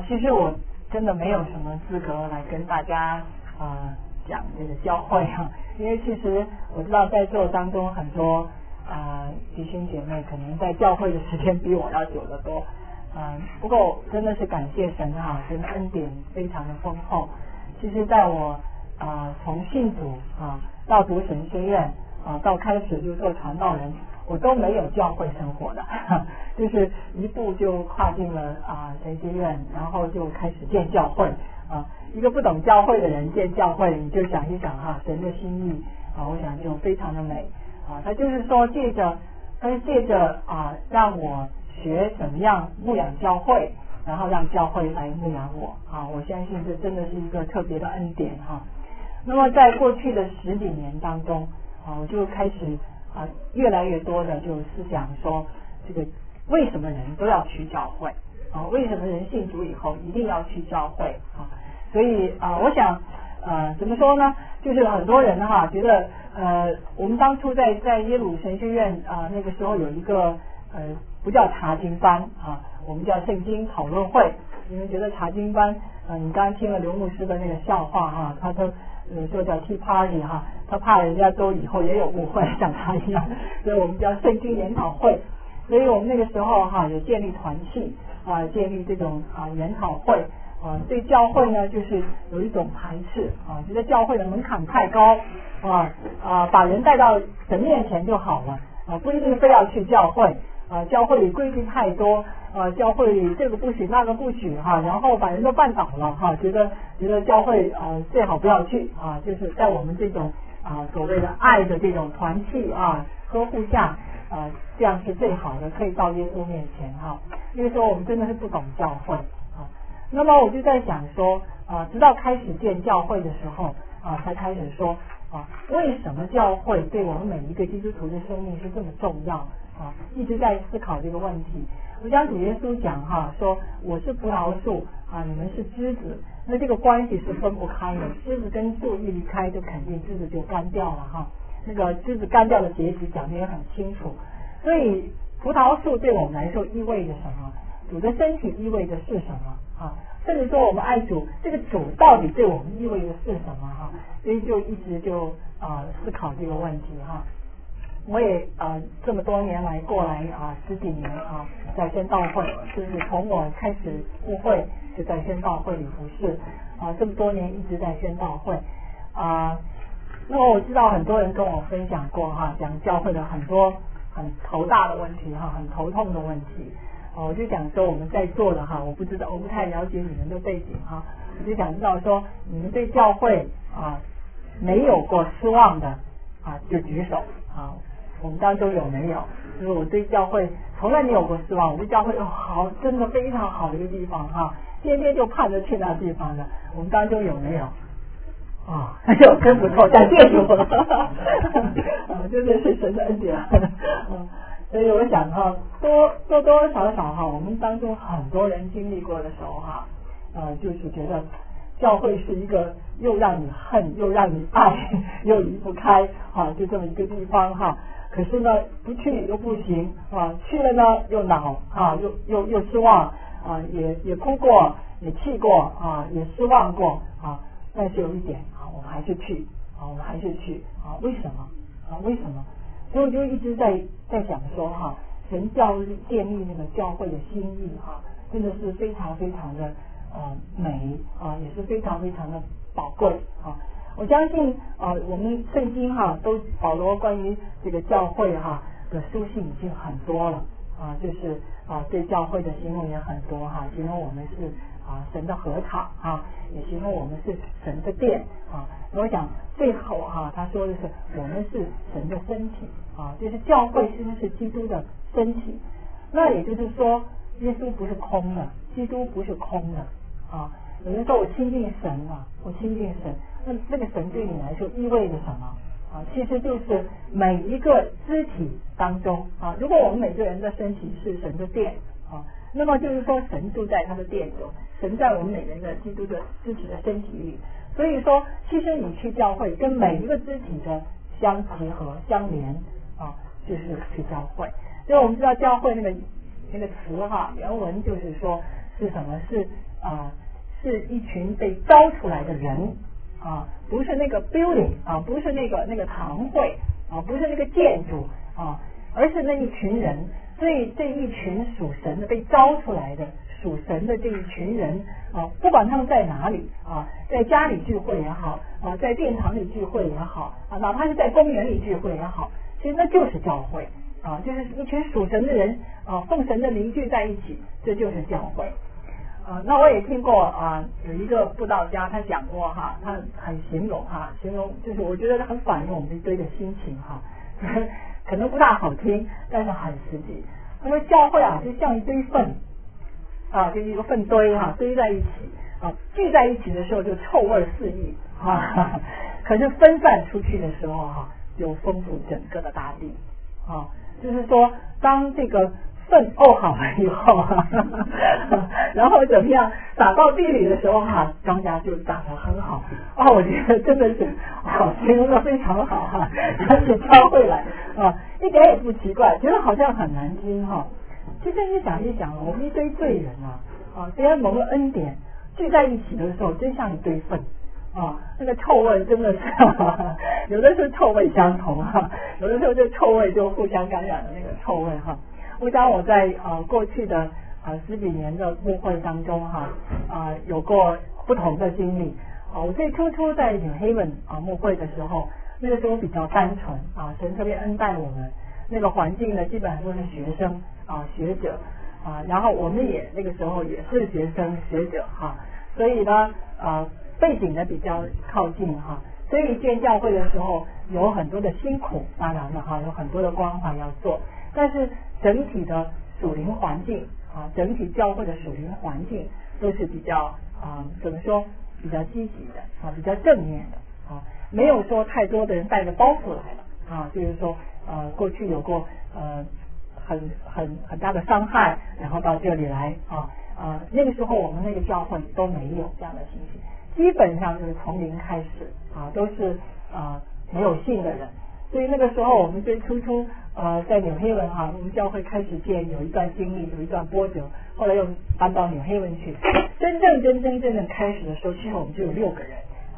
其实我真的没有什么资格来跟大家讲这个教会因为其实我知道在座当中很多弟兄姐妹可能在教会的时间比我要久得多，不过真的是感谢神神的恩典非常的丰厚。其实在我从信主到读神学院到开始就做传道人，我都没有教会生活的就是一步就跨进了神学院，然后就开始建教会一个不懂教会的人建教会，你就想一想神的心意我想就非常的美他就是说借着让我学怎么样牧养教会，然后让教会来牧养我我相信这真的是一个特别的恩典那么在过去的10几年当中我就开始越来越多的就思想说，这个为什么人都要去教会为什么人信主以后一定要去教会所以我想怎么说呢，就是很多人觉得我们当初在耶鲁神学院那个时候有一个不叫查经班我们叫圣经讨论会。你们觉得查经班你刚刚听了刘牧师的那个笑话他都说叫 tea party 他怕人家都以后也有误会像他一样，所以我们叫圣经研讨会。所以我们那个时候有建立团契建立这种研讨会对教会呢就是有一种排斥觉得教会的门槛太高把人带到神面前就好了不一定非要去教会教会里规矩太多教会里这个不许那个不许然后把人都绊倒了觉得教会最好不要去就是在我们这种所谓的爱的这种团契呵护下这样是最好的，可以到耶稣面前因为说我们真的是不懂教会那么我就在想说直到开始建教会的时候才开始说为什么教会对我们每一个基督徒的生命是这么重要一直在思考这个问题。我想主耶稣讲说我是葡萄树你们是枝子，那这个关系是分不开的，枝子跟树一离开就肯定枝子就干掉了那个枝子干掉的结局讲得也很清楚。所以葡萄树对我们来说意味着什么，主的身体意味着是什么甚至说我们爱主，这个主到底对我们意味着是什么所以就一直就思考这个问题我也这么多年来过来10几年在宣道会，就是从我开始误会就在宣道会里服事这么多年一直在宣道会那么我知道很多人跟我分享过讲教会的很多很头大的问题很头痛的问题我就想说我们在座的我不知道，我不太了解你们的背景我就想知道说你们对教会没有过失望的就举手我们当中有没有？就是我对教会从来没有过失望，我对教会好，真的非常好的一个地方天天就盼着去那地方的，我们当中有没有？真不错，感谢主真的是神的恩典所以我想多多少少我们当中很多人经历过的时候就是觉得教会是一个又让你恨又让你爱又离不开就这么一个地方可是呢不去又不行去了呢又恼又失望也哭过也气过也失望过但是有一点我们还是去为什么所以我就一直在讲说神建立那个教会的心意真的是非常非常的美也是非常非常的宝贵我相信我们圣经都保罗关于这个教会的书信已经很多了就是对教会的形容也很多形容我们是神的禾场也形容我们是神的殿我想最后他说的是我们是神的身体就是教会其实是基督的身体。那也就是说耶稣不是空的，基督不是空的有人说我亲近神我亲近神，那这个神对你来说意味着什么其实就是每一个肢体当中如果我们每个人的身体是神的殿那么就是说神住在他的殿中，神在我们每个人的基督的肢体的身体里，所以说其实你去教会跟每一个肢体的相结合相连就是去教会。所以我们知道教会那个词原文就是说是什么？是一群被招出来的人啊，不是那个 building 啊，不是那个堂会啊，不是那个建筑啊，而是那一群人。所以这一群属神的被招出来的属神的这一群人啊，不管他们在哪里啊，在家里聚会也好啊，在殿堂里聚会也好啊，哪怕是在公园里聚会也好，其实那就是教会啊，就是一群属神的人啊，奉神的名聚在一起，这就是教会。那我也听过啊，有一个布道家他讲过哈，他很形容就是我觉得很反映我们一堆的心情哈，可能不大好听，但是很实际。他说教会啊，就像一堆粪啊，就一个粪堆哈，堆在一起啊，聚在一起的时候就臭味四溢啊，可是分散出去的时候哈，就丰富整个的大地啊。就是说，当这个粪好了以后然后怎么样打到地里的时候哈，庄稼就长得很好啊。我觉得真的是形容的非常好哈，而且教会来啊，一点也不奇怪，觉得好像很难听哈。其实你想一想，我们一堆罪人啊，虽然蒙了恩典，聚在一起的时候，真像一堆粪啊，那个臭味真的是有的是臭味相同哈，有的时候这臭味就互相感染的那个臭味哈。我想我在过去的十几年的牧会当中哈有过不同的经历我最初在New Haven牧会的时候，那个时候比较单纯神特别恩待我们，那个环境呢基本上都是学生学者然后我们也那个时候也是学生学者所以呢背景呢比较靠近所以建教会的时候有很多的辛苦，当然了有很多的关怀要做，但是整体的属灵环境整体教会的属灵环境都是比较怎么说比较积极的比较正面的没有说太多的人带着包袱来了就是说过去有过很大的伤害，然后到这里来那个时候我们那个教会都没有这样的情形，基本上就是从零开始都是没有信的人。所以那个时候我们最初在New Haven我们教会开始建有一段经历，有一段波折，后来又搬到New Haven去。真正开始的时候，其实我们只有6个人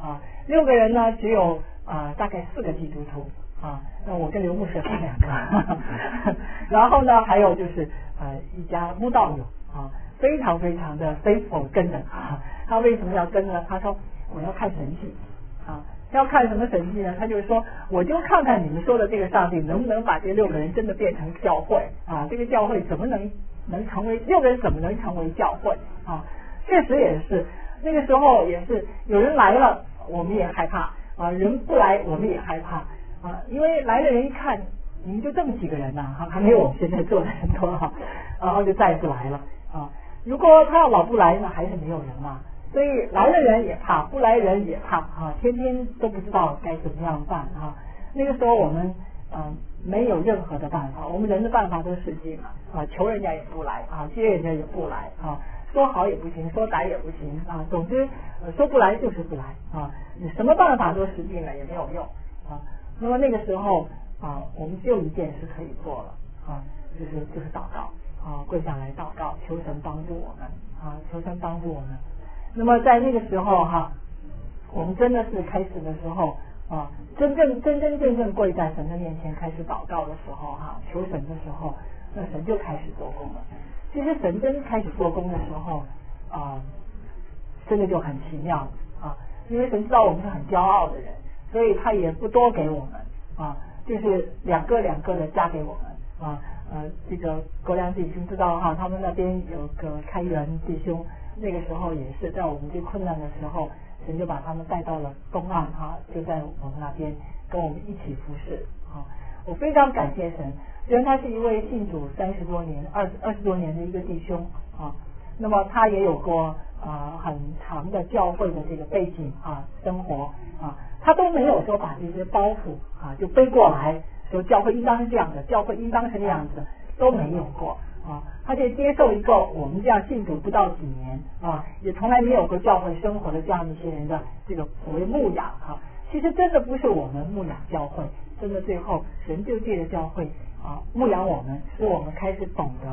6个人呢，只有大概4个基督徒那我跟刘牧师是2个然后呢还有就是一家慕道友非常的faithful跟着他为什么要跟呢？他说我要看神迹要看什么神迹呢？他就是说我就看看你们说的这个上帝能不能把这6个人真的变成教会这个教会怎么能成为6个人怎么能成为教会确实也是那个时候也是有人来了我们也害怕人不来我们也害怕因为来的人一看你们就这么几个人还没有我们现在做的人多然后就再不来了如果他要老不来呢，还是没有人所以来的人也怕，不来人也怕天天都不知道该怎么样办那个时候我们没有任何的办法，我们人的办法都使劲求人家也不来接人家也不来说好也不行，说歹也不行总之说不来就是不来你什么办法都使尽了也没有用那么那个时候我们只有一件事可以做了就是祷告跪下来祷告，求神帮助我们求神帮助我们。那么在那个时候我们真的是开始的时候真正跪在神的面前开始祷告的时候求神的时候，那神就开始做工了。其实神真开始做工的时候真的就很奇妙因为神知道我们是很骄傲的人，所以他也不多给我们就是2个的加给我们这个国良弟兄知道他们那边有个开源弟兄，那个时候也是在我们最困难的时候，神就把他们带到了东岸就在我们那边跟我们一起服侍我非常感谢神，虽然他是一位信主30多年20多年的一个弟兄那么他也有过很长的教会的这个背景生活他都没有说把这些包袱就背过来说教会应当是这样的，教会应当是那样子，都没有过他就接受一个我们这样信主不到几年也从来没有过教会生活的这样一些人的这个所谓牧养其实真的不是我们牧养教会，真的最后神就借着教会牧养我们，使我们开始懂得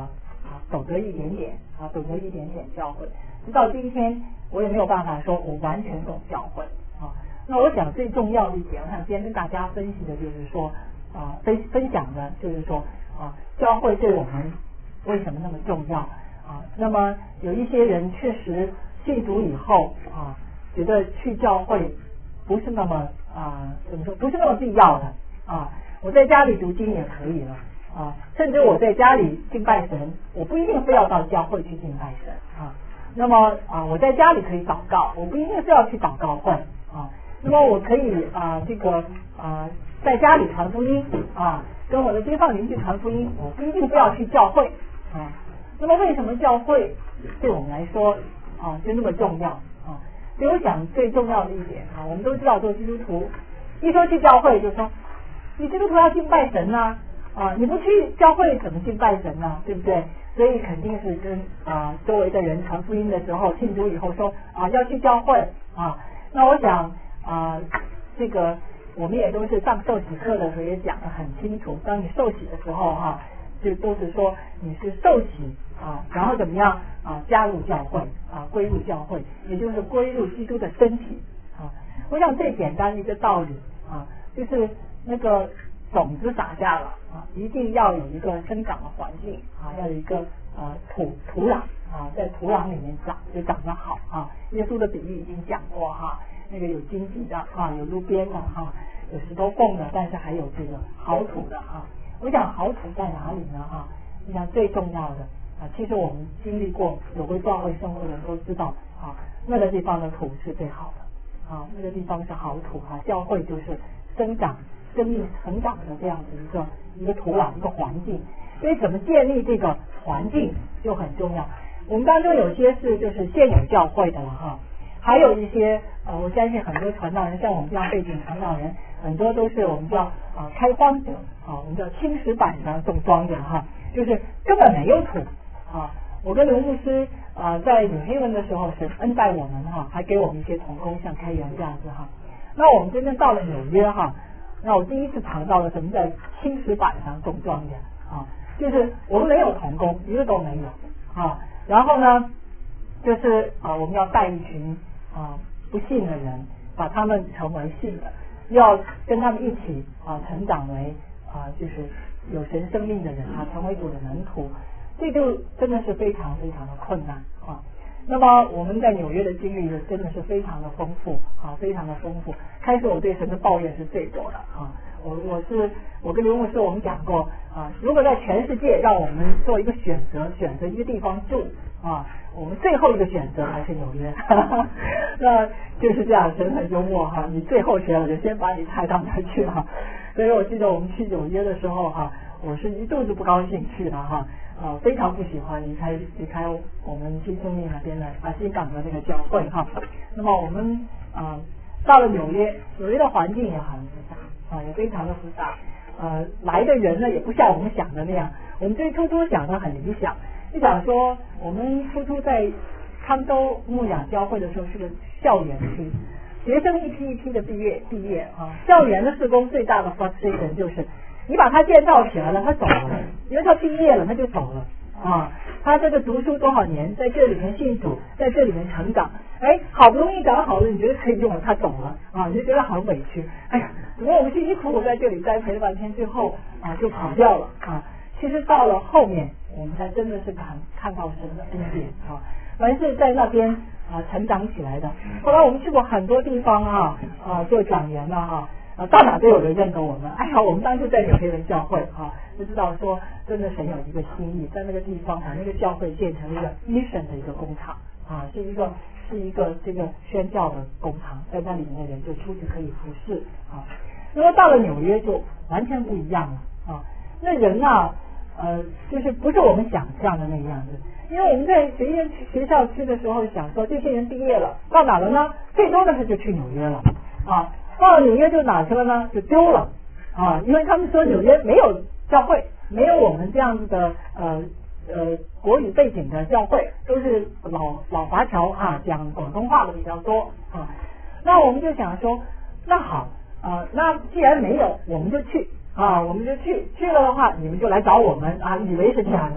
懂得一点点懂得一点点教会，直到今天我也没有办法说我完全懂教会那我想最重要的一点，我想今天跟大家分析的就是说分享的就是说教会对我们为什么那么重要那么有一些人确实信主以后觉得去教会不是那么怎么说，不是那么必要的我在家里读经也可以了甚至我在家里敬拜神，我不一定非要到教会去敬拜神那么我在家里可以祷告，我不一定是要去祷告会那么我可以在家里传福音跟我的街坊邻居传福音，我不一定非要去教会那么为什么教会对我们来说就那么重要所以我想最重要的一点我们都知道做基督徒一说去教会就说你基督徒要敬拜神你不去教会怎么敬拜神呢？对不对？所以肯定是跟周围的人传福音的时候，信主以后说要去教会那我想这个我们也都是上受洗课的时候也讲得很清楚，当你受洗的时候就都是说你是受洗然后怎么样加入教会归入教会，也就是归入基督的身体我想最简单的一个道理就是那个种子撒下了一定要有一个生长的环境要有一个土壤在土壤里面长就长得好耶稣的比喻已经讲过那个有荆棘的有路边的有石头缝的，但是还有这个好土的我想好土在哪里呢我想最重要的其实我们经历过有过教会生活的人都知道那个地方的土是最好的那个地方是好土教会就是生长生命成长的这样子一个土壤一个环境，所以怎么建立这个环境就很重要。我们当中有些是就是现有教会的了还有一些我相信很多传道人像我们这样背景传道人很多都是我们叫开荒者我们叫青石板上种庄稼就是根本没有土我跟刘牧师在纽黑文的时候是恩待我们还给我们一些同工像开源这样子那我们真正到了纽约那我第一次尝到了什么叫青石板上种庄稼就是我们没有同工，一个都没有然后呢就是我们要带一群不信的人，把他们成为信的，要跟他们一起成长为就是有神生命的人成为主的门徒，这就真的是非常非常的困难那么我们在纽约的经历真的是非常的丰富非常的丰富。开始我对神的抱怨是最多的我跟刘牧师我们讲过如果在全世界让我们做一个选择一个地方住我们最后一个选择还是纽约那就是这样，神很幽默你最后选我就先把你派到那去所以我记得我们去纽约的时候我是一肚子不高兴去的非常不喜欢离开我们新生命那边的新港的那个教会那么我们到了纽约的环境也很复杂也非常的复杂来的人呢也不像我们想的那样，我们最初想的很理想，就想说我们初在康州牧养教会的时候是个校园区，学生一批一批的毕业校园的事工最大的 frustration 就是你把他建造起来了他走了，因为他毕业了他就走了他这个读书多少年在这里面信主，在这里面成长好不容易长好了，你觉得可以用了他走了你就觉得很委屈，哎呀怎么我们辛辛苦苦在这里栽培了半天最后就跑掉了其实到了后面我们才真的是看到神的恩典凡是在那边成长起来的。后来我们去过很多地方做讲员到哪都有人认得我们。哎呀，我们当时在纽黑文教会就知道说真的神有一个心意，在那个地方把那个教会建成一个 mission 的一个工厂是一个这个宣教的工厂，在那里面的人就出去可以服侍那么到了纽约就完全不一样了那人就是不是我们想象的那个样子。因为我们在学校去的时候想说这些人毕业了到哪了呢？最多的是就去纽约了到了纽约就哪去了呢？就丢了因为他们说纽约没有教会，没有我们这样子的国语背景的教会，都是老华侨讲广东话的比较多那我们就想说那好那既然没有我们就去我们就去了的话你们就来找我们以为是这样的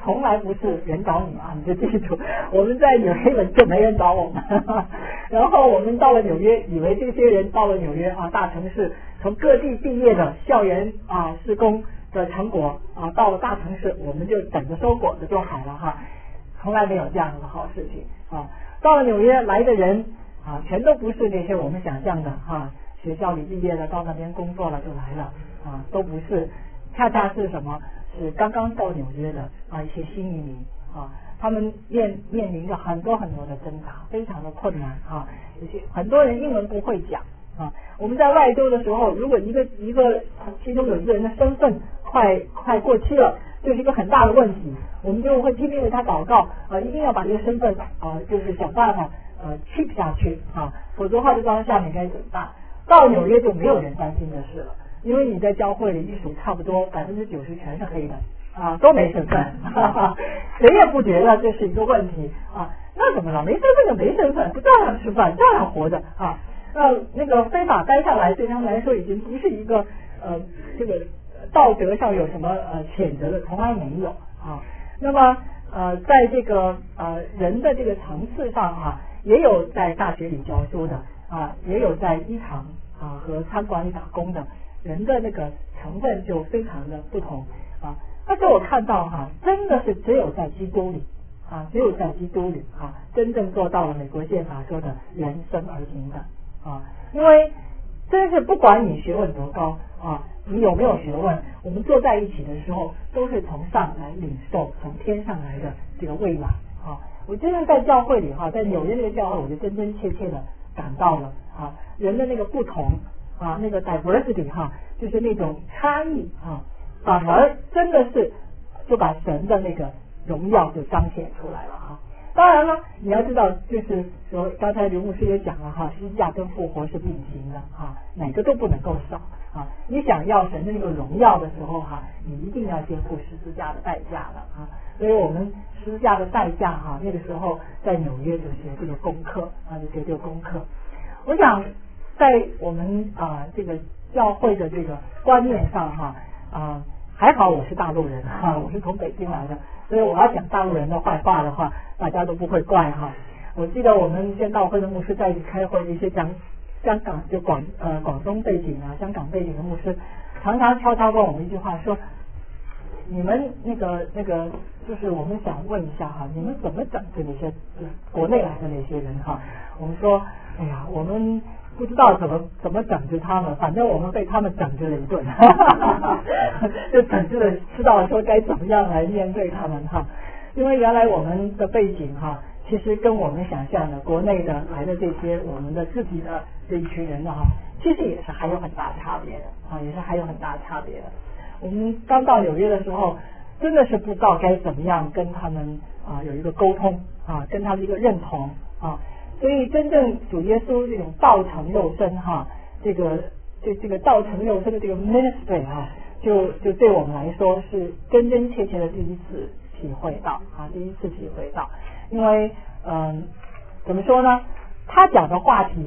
从来不是人找你啊，你就记住，我们在纽约本就没人找我们，然后我们到了纽约，以为这些人到了纽约啊大城市，从各地毕业的校园啊施工的成果啊，到了大城市，我们就等着收果子就好了哈，从来没有这样的好事情啊。到了纽约来的人啊，全都不是那些我们想象的哈，学校里毕业了到那边工作了就来了啊，都不是，恰恰是什么？是刚刚到纽约的啊一些新移民啊，他们面临着很多很多的挣扎，非常的困难啊，有些很多人英文不会讲啊。我们在外州的时候，如果一个其中有一个人的身份快过期了，就是一个很大的问题，我们就会拼命为他祷告啊，一定要把这个身份啊，就是想办法keep 下去啊，否则的话就不知道下面该怎么办。到纽约就没有人担心的事了。因为你在教会里一数差不多90%全是黑的啊，都没身份，谁也不觉得这是一个问题啊。那怎么了？没身份就没身份，不照样吃饭，照样活着啊。那个非法待下来，对他们来说已经不是一个这个道德上有什么谴责的，从来没有啊。那么在这个人的这个层次上啊，也有在大学里教书的啊，也有在医堂啊和餐馆里打工的。人的那个成分就非常的不同啊，但是我看到哈，真的是只有在基督里啊，只有在基督里啊，真正做到了美国宪法说的人生而平等啊，因为真是不管你学问多高啊，你有没有学问，我们坐在一起的时候，都是从上来领受从天上来的这个喂养啊。我真的在教会里哈，在纽约那个教会，我就真真切切的感到了啊，人的那个不同。啊，那个 diversity 哈，就是那种差异啊，反而真的是就把神的那个荣耀就彰显出来了哈。当然了，你要知道，就是说刚才刘牧师也讲了哈，十字架跟复活是并行的啊，哪个都不能够少啊。你想要神的那个荣耀的时候哈，你一定要先付十字架的代价了啊。所以我们十字架的代价哈，那个时候在纽约就学这个功课啊，就学这个功课。我想。在我们这个教会的这个观念上哈还好我是大陆人哈，我是从北京来的，所以我要讲大陆人的坏话的话，大家都不会怪哈。我记得我们宣道会的牧师在一起开会，一些讲香港就广东背景啊、香港背景的牧师，常常悄悄问我们一句话说：“你们那个就是我们想问一下哈，你们怎么整治那些国内来的那些人哈？”我们说：“哎呀，我们。”不知道怎么整治他们，反正我们被他们整治了一顿，就整治了，知道说该怎么样来面对他们哈。因为原来我们的背景哈，其实跟我们想象的国内的来的这些我们的自己的这一群人呢哈，其实也是还有很大差别的啊，也是还有很大差别的。我们刚到纽约的时候，真的是不知道该怎么样跟他们有一个沟通啊，跟他们一个认同啊。所以真正主耶稣这种道成肉身哈，这个道成肉身的这个 ministry 哈，就对我们来说是真真切切的第一次体会到啊，第一次体会到。因为怎么说呢？他讲的话题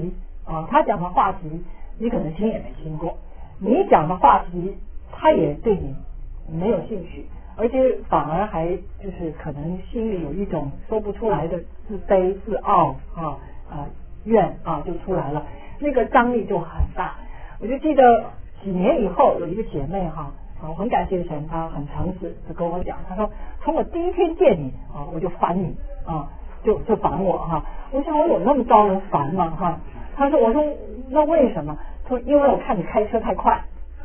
你可能听也没听过，你讲的话题他也对你没有兴趣，而且反而还就是可能心里有一种说不出来的自卑、自傲怨就出来了，那个张力就很大。我就记得几年以后有一个姐妹我很感谢神，她很诚实的跟我讲，她说从我第一天见你我就烦你就烦我我想我有那么招人烦吗她说我说那为什么？她说因为我看你开车太快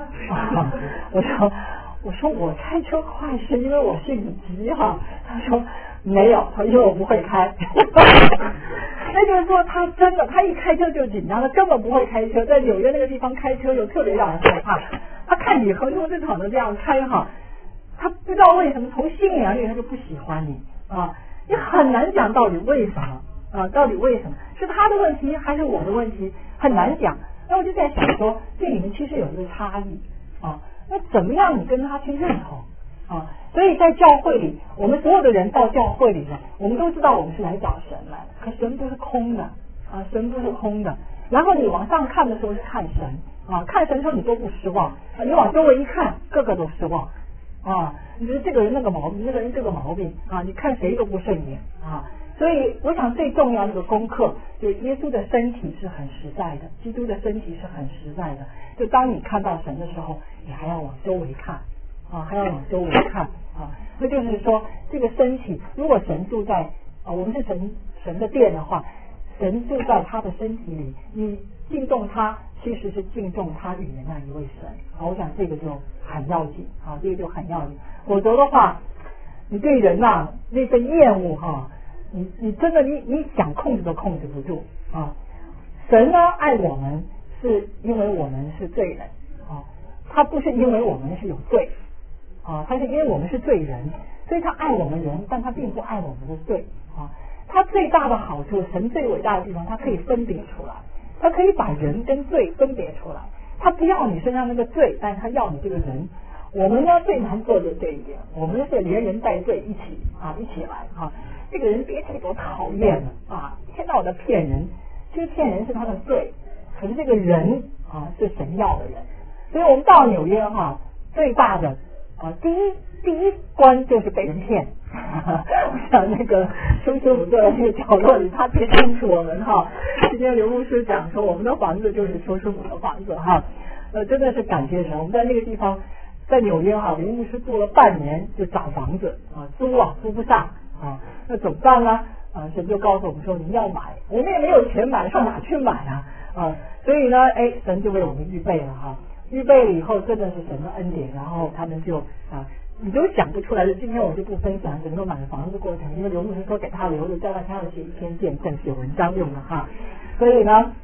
我说我开车快是因为我性子急她说没有，她说因为我不会开那就是说她真的她一开车就紧张，她根本不会开车，在纽约那个地方开车又特别让人害怕，她看你横冲直撞的这样开她不知道为什么从心里她就不喜欢你你很难讲到底为什么到底为什么是他的问题还是我的问题，很难讲。那我就在想说这里面其实有一个差异那怎么样你跟他去认同所以在教会里，我们所有的人到教会里呢，我们都知道我们是来找神来的，可神不是空的神不是空的。然后你往上看的时候是看神看神的时候你都不失望你往周围一看个个都失望啊，你觉得这个人那个毛病，那个人这个毛病啊，你看谁都不顺眼啊。所以我想最重要的一个功课，就耶稣的身体是很实在的，基督的身体是很实在的。就当你看到神的时候，你还要往周围看啊，还要往周围看啊。那就是说，这个身体，如果神住在我们是神的殿的话，神住在他的身体里，你敬重他，其实是敬重他里面那一位神啊。我想这个就很要紧啊，这个就很要紧。否则的话，你对人那份厌恶你真的你想控制都控制不住啊！神呢爱我们是因为我们是罪人啊，他不是因为我们是有罪啊，他是因为我们是罪人，所以他爱我们人，但他并不爱我们的罪啊。他最大的好处，神最伟大的地方，他可以分别出来，他可以把人跟罪分别出来，他不要你身上那个罪，但是他要你这个人。我们呢最难做的这一点，我们是连人带罪一起来啊。这个人别提多讨厌了啊！一天到晚的骗人，其实骗人是他的罪，可是这个人是神要的人，所以我们到纽约最大的第一关就是被人骗。我想那个叔叔坐在那个角落里，他最清楚我们今天刘牧师讲说，我们的房子就是叔叔的房子真的是感谢神。我们在那个地方，在纽约刘牧师住了半年就找房子租不上。那怎么办呢？神就告诉我们说，你要买，我们也没有钱买，上哪去买所以呢，神就为我们预备了预备了以后，真的是神的恩典，然后他们就你都想不出来的。今天我就不分享整个买房子的过程，因为刘牧师说给他留着，将来他要写一篇见证，写文章用的所以呢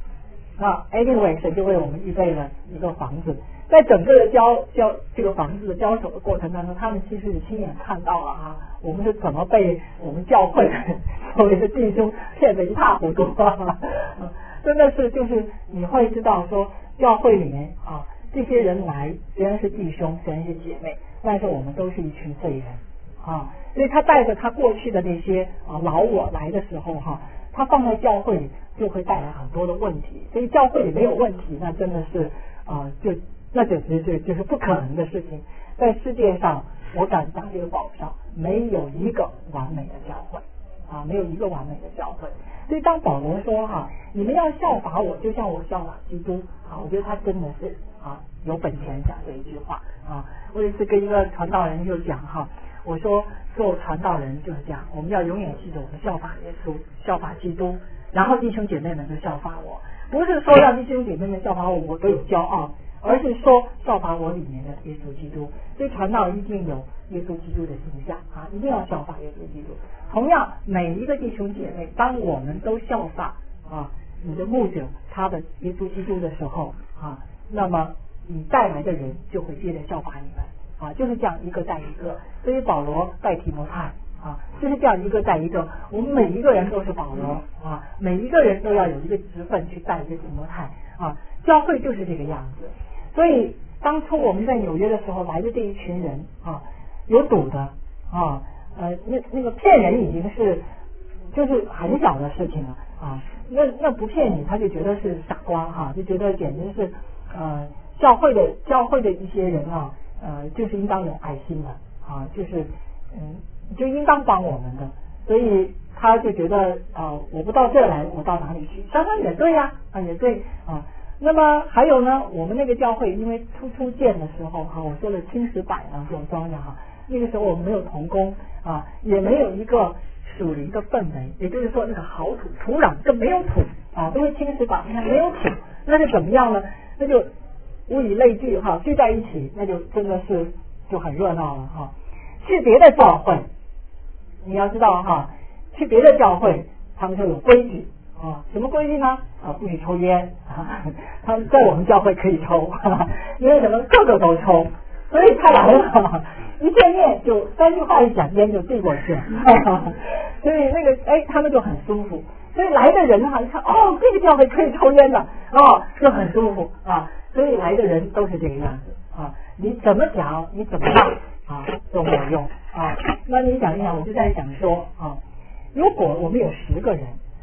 anyway， 神就为我们预备了一个房子。在整个的这个房子的交手的过程当中，他们其实是亲眼看到了我们是怎么被我们教会所谓的弟兄骗得一塌糊涂真的是就是你会知道说，教会里面这些人来虽然是弟兄，虽然是姐妹，但是我们都是一群罪人所以他带着他过去的那些老我来的时候他放在教会里就会带来很多的问题。所以教会里没有问题，那真的是那就是不可能的事情。在世界上，我敢打这个保障，没有一个完美的教会没有一个完美的教会。所以当保罗说你们要效法我，就像我效法基督我觉得他真的是有本钱讲这一句话我有一次跟一个传道人就讲我说做传道人就是这样，我们要永远记得我们效法耶稣，效法基督，然后弟兄姐妹们就效法我，不是说让弟兄姐妹们效法我都有骄傲，而是说效法我里面的耶稣基督。所以传道一定有耶稣基督的形象一定要效法耶稣基督。同样每一个弟兄姐妹，当我们都效法你的牧者他的耶稣基督的时候那么你带来的人就会接着效法你们就是这样一个带一个。所以保罗带提摩太就是这样一个带一个，我们每一个人都是保罗每一个人都要有一个职分去带一个提摩太教会就是这个样子。所以当初我们在纽约的时候来的这一群人有赌的那个骗人已经是就是很小的事情了那不骗你他就觉得是傻瓜就觉得简直是教会的一些人就是应当有爱心的就是就应当帮我们的。所以他就觉得我不到这来，我到哪里去？想想也对也对那么还有呢，我们那个教会因为初建的时候我说了青石板这种庄稼那个时候我们没有同工也没有一个属灵的氛围，也就是说那个好土壤更没有土都是青石板，你看没有土，那就怎么样呢？那就物以类聚聚在一起，那就真的是就很热闹了去别的教会，你要知道去别的教会他们就有规矩什么规矩呢？不许抽烟他们在我们教会可以抽因为什么？个个都抽，所以他来了一见面就3句话一讲，烟就递过去所以那个他们就很舒服。所以来的人你看这个教会可以抽烟的就很舒服所以来的人都是这个样子你怎么讲你怎么样都没有用那你想一想，我就在想说如果我们有10个人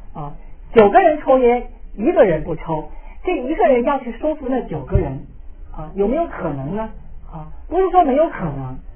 9个人抽烟，1个人不抽，这1个人要去说服那9个人有没有可能呢？不是说没有可能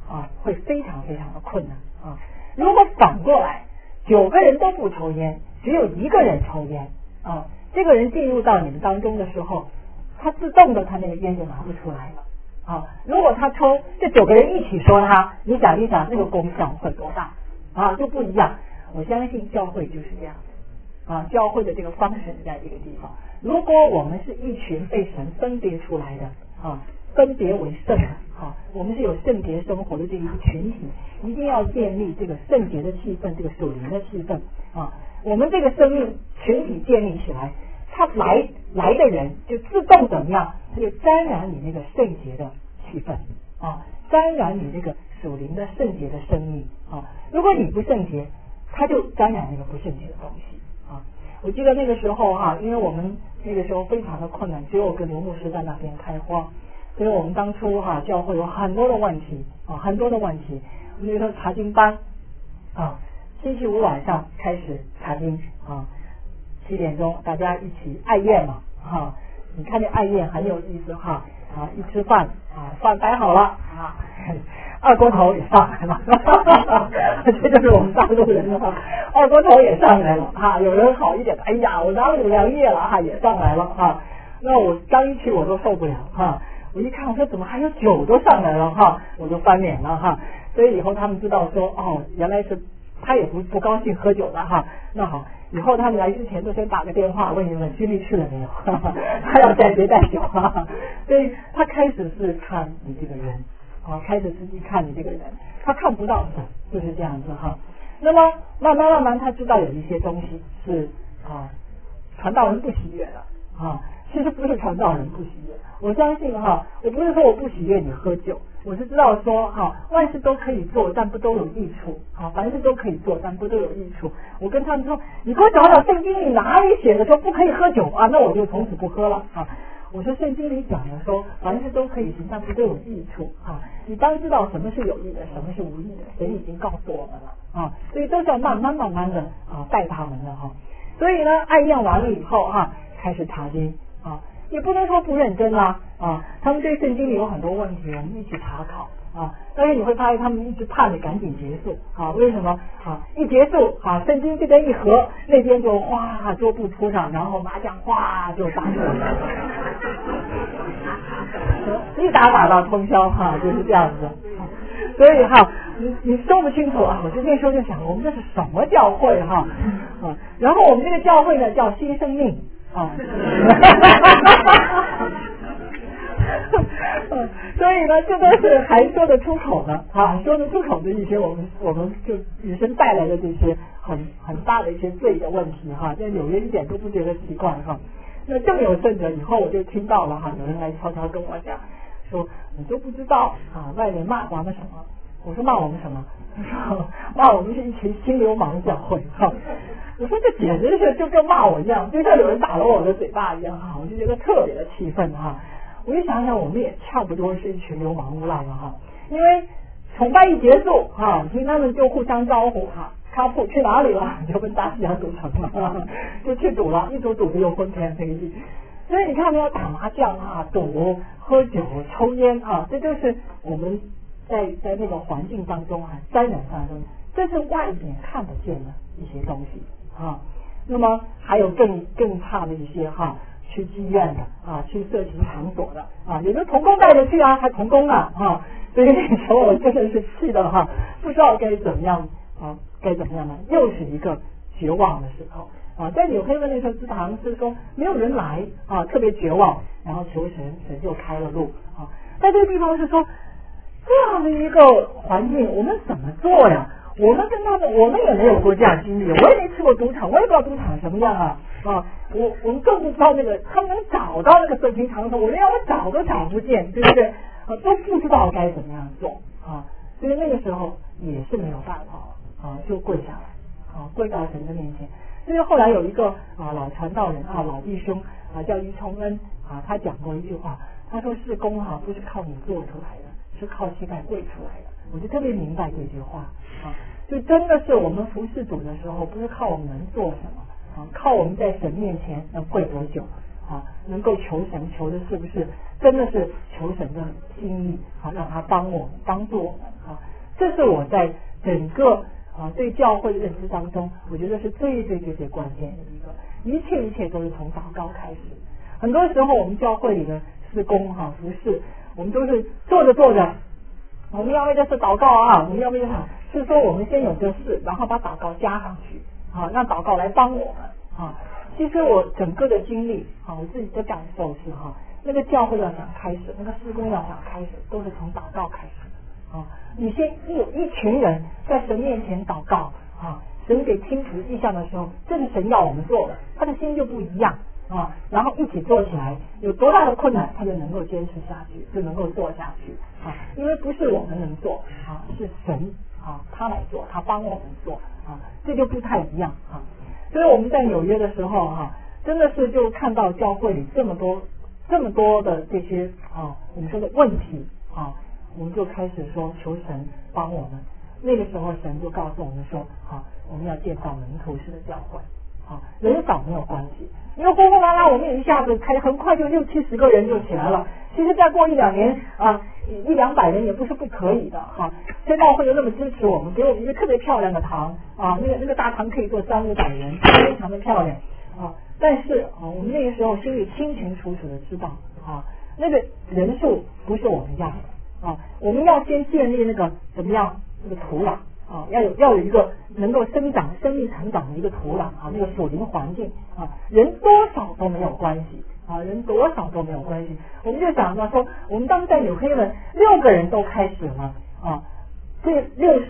会非常非常的困难啊。如果反过来9个人都不抽烟，只有1个人抽烟啊，这个人进入到你们当中的时候，他自动的他那个烟就拿不出来了啊。如果他抽，这9个人一起说他，你想一想那个功效会多大啊，就不一样。我相信教会就是这样啊，教会的这个方式在这个地方。如果我们是一群被神分别出来的啊，分别为圣啊，我们是有圣洁生活的这一个群体，一定要建立这个圣洁的气氛，这个属灵的气氛啊。我们这个生命群体建立起来，他来的人就自动怎么样？他就沾染你那个圣洁的气氛啊，沾染你这个属灵的圣洁的生命啊。如果你不圣洁，他就沾染那个不圣洁的东西啊。我记得那个时候因为我们那个时候非常的困难，只有我跟刘牧师在那边开荒，所以我们当初教会有很多的问题啊，很多的问题。我们那时候查经班啊，星期五晚上开始查经啊，7点钟大家一起爱宴嘛你看这爱宴很有意思一吃饭饭摆好了二锅头也上来了这就是我们大陆人二锅头也上来了有人好一点的，哎呀我拿5粮液了也上来了那我刚一去我都受不了我一看我说怎么还有酒都上来了我就翻脸了所以以后他们知道说原来是他也不高兴喝酒了那好，以后他们来之前都先打个电话问你们居力去了没有他要带别带酒所以他开始是看你这个人开始实际看你这个人，他看不到神，就是这样子那么慢慢他知道有一些东西是传道人不喜悦的其实不是传道人不喜悦，我相信我不是说我不喜悦你喝酒，我是知道说万事都可以做，但不都有益处凡事都可以做，但不都有益处。我跟他们说，你给我找找圣经里哪里写的说不可以喝酒那我就从此不喝了我说圣经里讲的说凡事都可以行，但不都有益处你当知道什么是有益的，什么是无益的，神已经告诉我们了所以都是要慢慢的带他们的所以呢爱宴完了以后开始查经也不能说不认真他们对圣经里有很多问题，我们一起查考但是你会发现他们一直盼着赶紧结束为什么一结束圣经这边一合，那边就哗桌布铺上，然后麻将哗就打出来一打到通宵就是这样子所以你说不清楚我就那时候就想我们这是什么教会然后我们这个教会呢叫新生命所以呢这都是还说得出口的说得出口的一些我们就与生带来的这些很大的一些罪的问题在纽约一点都不觉得奇怪那更有甚者，以后我就听到了有人来悄悄跟我讲说你都不知道外面骂咱们什么。我说骂我们什么？他说骂我们是一群新流氓教会我说这简直是就跟骂我一样，就像有人打了我的嘴巴一样我就觉得特别的气愤我就想想我们也差不多是一群流氓无赖了因为崇拜一结束听他们就互相招呼咖铺去哪里了？就跟大西洋赌城了就去赌了，一赌赌的又昏天黑地。所以你看没有，打麻将赌、喝酒、抽烟这就是我们在那个环境当中沾染当中，这是外面看得见的一些东西那么还有更差的一些去妓院的去色情场所的有的童工带着去还童工所以那时候我真的是气的不知道该怎么样呢？又是一个绝望的时候在纽黑文那时候，好像是说没有人来特别绝望，然后求神就开了路在这个地方是说这样的一个环境，我们怎么做呀？我们跟他们，我们也没有过这样经历，我也没去过赌场，我也不知道赌场什么样我们更不知道那个他们能找到那个色情场所，我连我找都找不见，对不对都不知道该怎么样做所以那个时候也是没有办法就跪下来跪到神的面前。所以后来有一个老传道人老弟兄叫于崇恩他讲过一句话，他说事工不是靠你做出来的，是靠膝盖跪出来的。我就特别明白这句话就真的是我们服侍主的时候，不是靠我们能做什么靠我们在神面前能跪多久能够求神，求的是不是真的是求神的心意让他帮助我们这是我在整个对教会的认知当中，我觉得是最关键的一个。一切都是从祷告开始。很多时候我们教会里的事工服事，我们都是做着，我们要为这事祷告啊，我们要为这事，是说我们先有这事，然后把祷告加上去让祷告来帮我们其实我整个的经历我自己的感受是那个教会要想开始，那个事工要想开始，都是从祷告开始你先有一群人在神面前祷告神给清楚意象的时候，这是神要我们做的，他的心就不一样然后一起做起来，有多大的困难他就能够坚持下去，就能够做下去因为不是我们能做是神他来做，他帮我们做这就不太一样所以我们在纽约的时候真的是就看到教会里这么多的这些我们说的问题我们就开始说求神帮我们。那个时候神就告诉我们说我们要建造门徒式的教会人少没有关系，因为轰轰拉拉我们也一下子很快就60-70个人就起来了。其实再过1-2年100-200人也不是不可以的宣道会又那么支持我们，给我们一个特别漂亮的堂那个大堂可以坐300-500人，非常的漂亮但是我们那个时候心里清楚的知道那个人数不是我们要的我们要先建立那个怎么样那个土壤要有一个能够生长生命成长的一个土壤那个属灵环境人多少都没有关系人多少都没有关系。我们就想到说，我们当时在纽黑文6个人都开始了这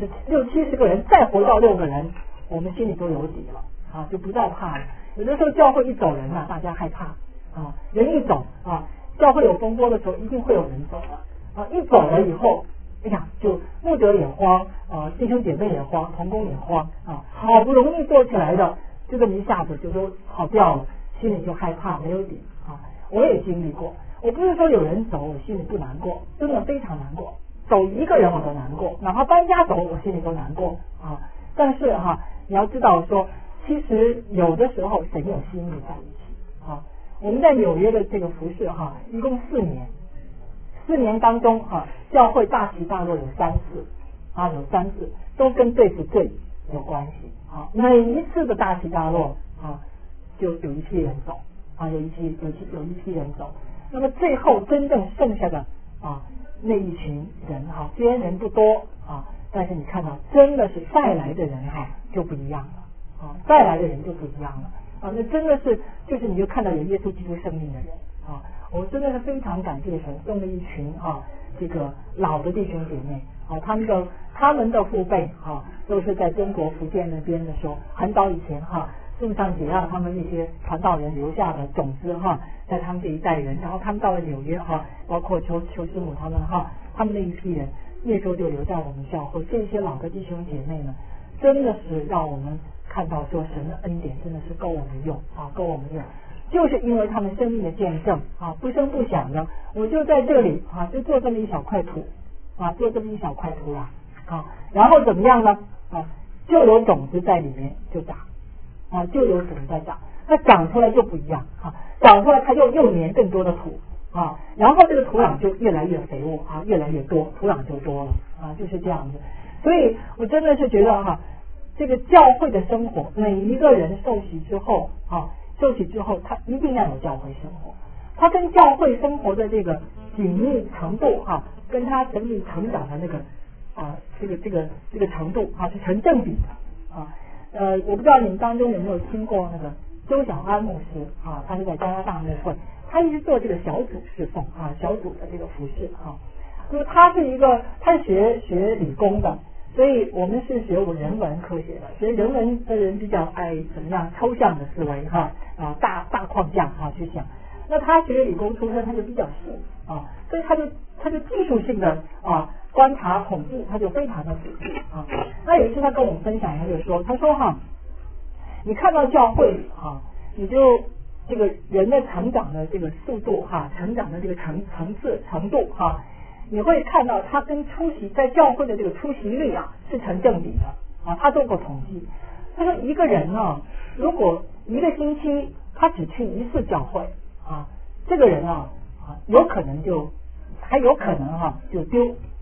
60-70个人再回到6个人，我们心里都有底了就不再怕了。有的时候教会一走人大家害怕人一走教会有风波的时候一定会有人走一走了以后哎呀，就牧者也慌弟兄姐妹也慌，同工也慌好不容易做起来的，就这么一下子就都跑掉了，心里就害怕没有底我也经历过，我不是说有人走我心里不难过，真的非常难过，走一个人我都难过，哪怕搬家走我心里都难过但是你要知道说，其实有的时候神有心意在一起我们在纽约的这个服事一共4年当中教会大起大落有3次都跟对付罪有关系每一次的大起大落就有一批人走有一批人走，那么最后真正剩下的那一群人虽然人不多但是你看到真的是再来的人就不一样了再来的人就不一样了那真的是就是你就看到有耶稣基督生命的人我真的是非常感谢神送了一群这个老的弟兄姐妹他们的父辈都是在中国福建那边的时候，很早以前宋尚杰他们那些传道人留下的种子在他们这一代人，然后他们到了纽约包括邱师母他们他们那一批人那时候就留在我们教会，这些老的弟兄姐妹呢真的是让我们看到说神的恩典真的是够我们用够我们用，就是因为他们生命的见证不声不响的，我就在这里就做这么一小块土做这么一小块土壤然后怎么样呢就有种子在里面就长就有种子在长，那长出来就不一样长出来它就又粘更多的土然后这个土壤就越来越肥沃越来越多，土壤就多了就是这样子。所以我真的是觉得这个教会的生活，每一个人受洗之后他一定要有教会生活，他跟教会生活的这个紧密程度跟他整体成长的那个这个程度是成正比的我不知道你们当中有没有听过那个周小安牧师他是在加拿大牧会，他一直做这个小组侍奉小组的这个服事那么他是学理工的，所以我们是学人文科学的，学人文的人比较爱怎么样抽象的思维大框架去想，那他学理工出身他就比较细所以他就技术性的观察统计他就非常的仔细那有一次他跟我们分享，他说你看到教会里你就这个人的成长的这个速度成长的这个层次程度你会看到他跟在教会的这个出席率是成正比的他做过统计，他说一个人如果一个星期他只去1次教会这个人有可能就丢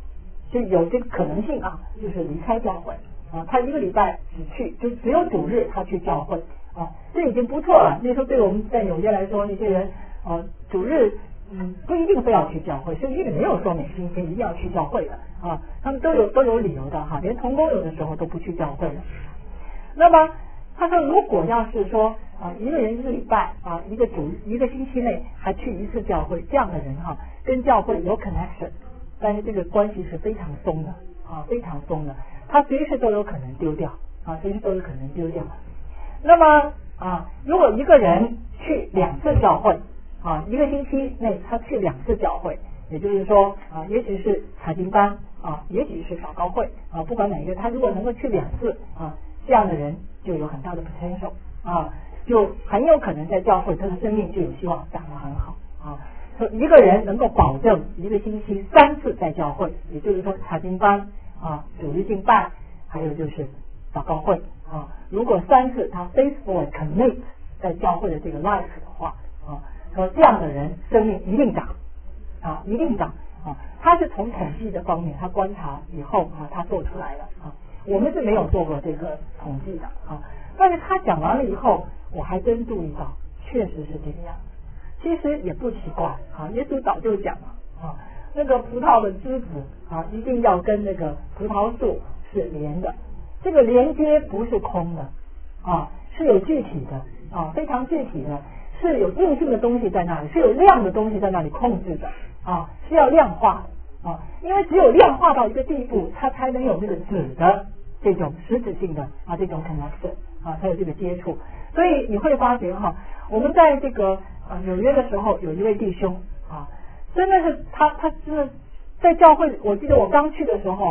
就有这个可能性啊，就是离开教会啊，他一个礼拜就只有主日他去教会啊，这已经不错了。那时候对我们在纽约来说，那些人主日不一定非要去教会，圣经里没有说每星期一定要去教会的啊，他们都有理由的哈，连同工有的时候都不去教会的。那么他说，如果要是说一个人一个礼拜一个星期内还去一次教会，这样的人跟教会有 connection， 但是这个关系是非常松的非常松的，他随时都有可能丢掉随时都有可能丢掉。那么如果一个人去2次教会一个星期内他去2次教会，也就是说也许是查经班也许是祷告会不管哪一个，他如果能够去2次这样的人就有很大的 potential就很有可能在教会他的生命就有希望长得很好说一个人能够保证一个星期3次在教会，也就是说查经班主日敬拜，还有就是祷告会如果3次他 faithful commit 在教会的这个 life 的话说这样的人生命一定长一定长他是从统计的方面他观察以后他做出来的我们是没有做过这个统计的但是他讲完了以后，我还真注意到确实是这个样子。其实也不奇怪耶稣早就讲了那个葡萄的枝子一定要跟那个葡萄树是连的，这个连接不是空的是有具体的非常具体的，是有硬性的东西在那里，是有量的东西在那里控制的是要量化的因为只有量化到一个地步，它才能有那个质的这种实质性的这种 connection才有这个接触。所以你会发觉我们在这个纽约的时候，有一位弟兄真的是他是在教会，我记得我刚去的时候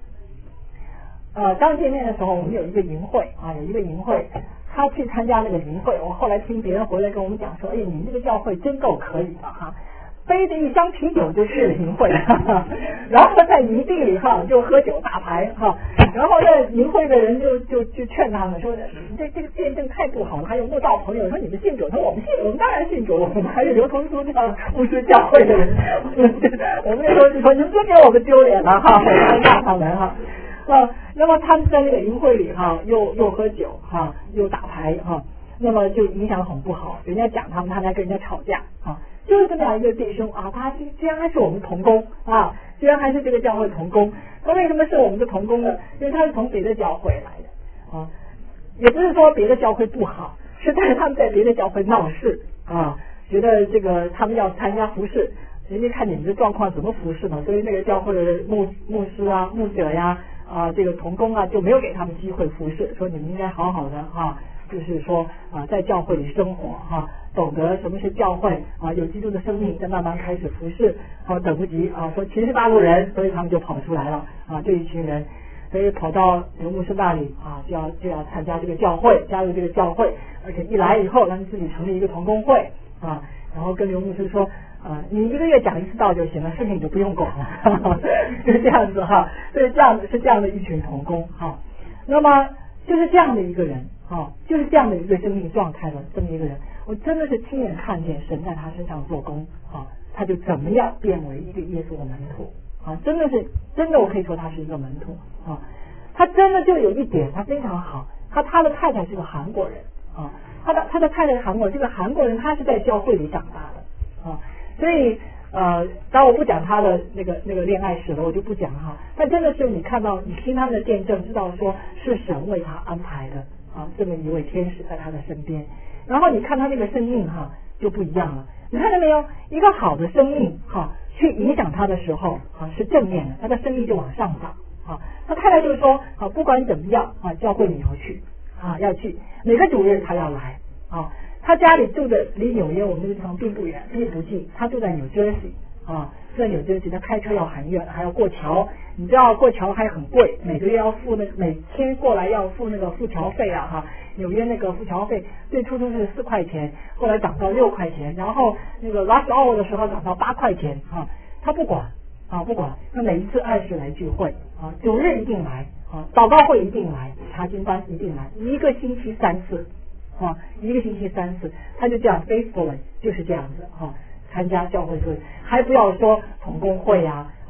刚见面的时候，我们有一个营会他去参加那个营会，我后来听别人回来跟我们讲说，哎，你们这个教会真够可以的背着一箱啤酒就去了营会然后在营地里就喝酒打牌然后呢营会的人就劝他们说，这个见证太不好了，还有慕道朋友说你们信主，他说我们信，我们当然信主，我们还是流通书这样牧师教会的人我们那时候就说你们别给我们丢脸了我们骂他们那么他们在那个营会里又喝酒又打牌那么就影响很不好，人家讲他们还跟人家吵架就是这么样一个弟兄他居然还是我们同工居然还是这个教会同工。他为什么是我们的同工呢？因为他是从别的教会来的也不是说别的教会不好，是但是他们在别的教会闹事觉得这个他们要参加服事，人家看你们的状况怎么服事呢？所以那个教会的牧师牧者呀这个同工就没有给他们机会服事，说你们应该好好的就是说在教会里生活懂得什么是教会有基督的生命，再慢慢开始服事等不及说全是大陆人，所以他们就跑出来了这一群人，所以跑到刘牧师那里就要参加这个教会，加入这个教会，而且一来以后让自己成立一个同工会然后跟刘牧师说你1个月讲1次道就行了，事情就不用管了就是这样子所以是这样的一群同工那么就是这样的一个人就是这样的一个生命状态的这么一个人，我真的是亲眼看见神在他身上做工他就怎么样变为一个耶稣的门徒真的我可以说他是一个门徒他真的就有一点他非常好，他的太太是个韩国人他的太太是韩国人，这个韩国人他是在教会里长大的所以当然我不讲他的那个恋爱史了，我就不讲但真的是你看到你听他们的见证，知道说是神为他安排的这么一位天使在他的身边，然后你看他那个生命就不一样了。你看到没有，一个好的生命去影响他的时候是正面的，他的生命就往上涨他太太就说不管怎么样教会你要去要去，每个主日他要来他家里住的离纽约我们这个地方并不远并不近，他住在纽约市住在纽约市，他开车要很远，还要过桥，你知道过桥还很贵，每个月要付每天过来要付那个付桥费纽约那个付桥费最初都是4块钱，后来涨到6块钱，然后那个 rush hour 的时候涨到8块钱他不管不管，他每一次按时来聚会主日一定来祷告会一定来，查经班一定来，1个星期3次1个星期3次，他就这样 faithfully 就是这样子参加教会会，还不要说同工会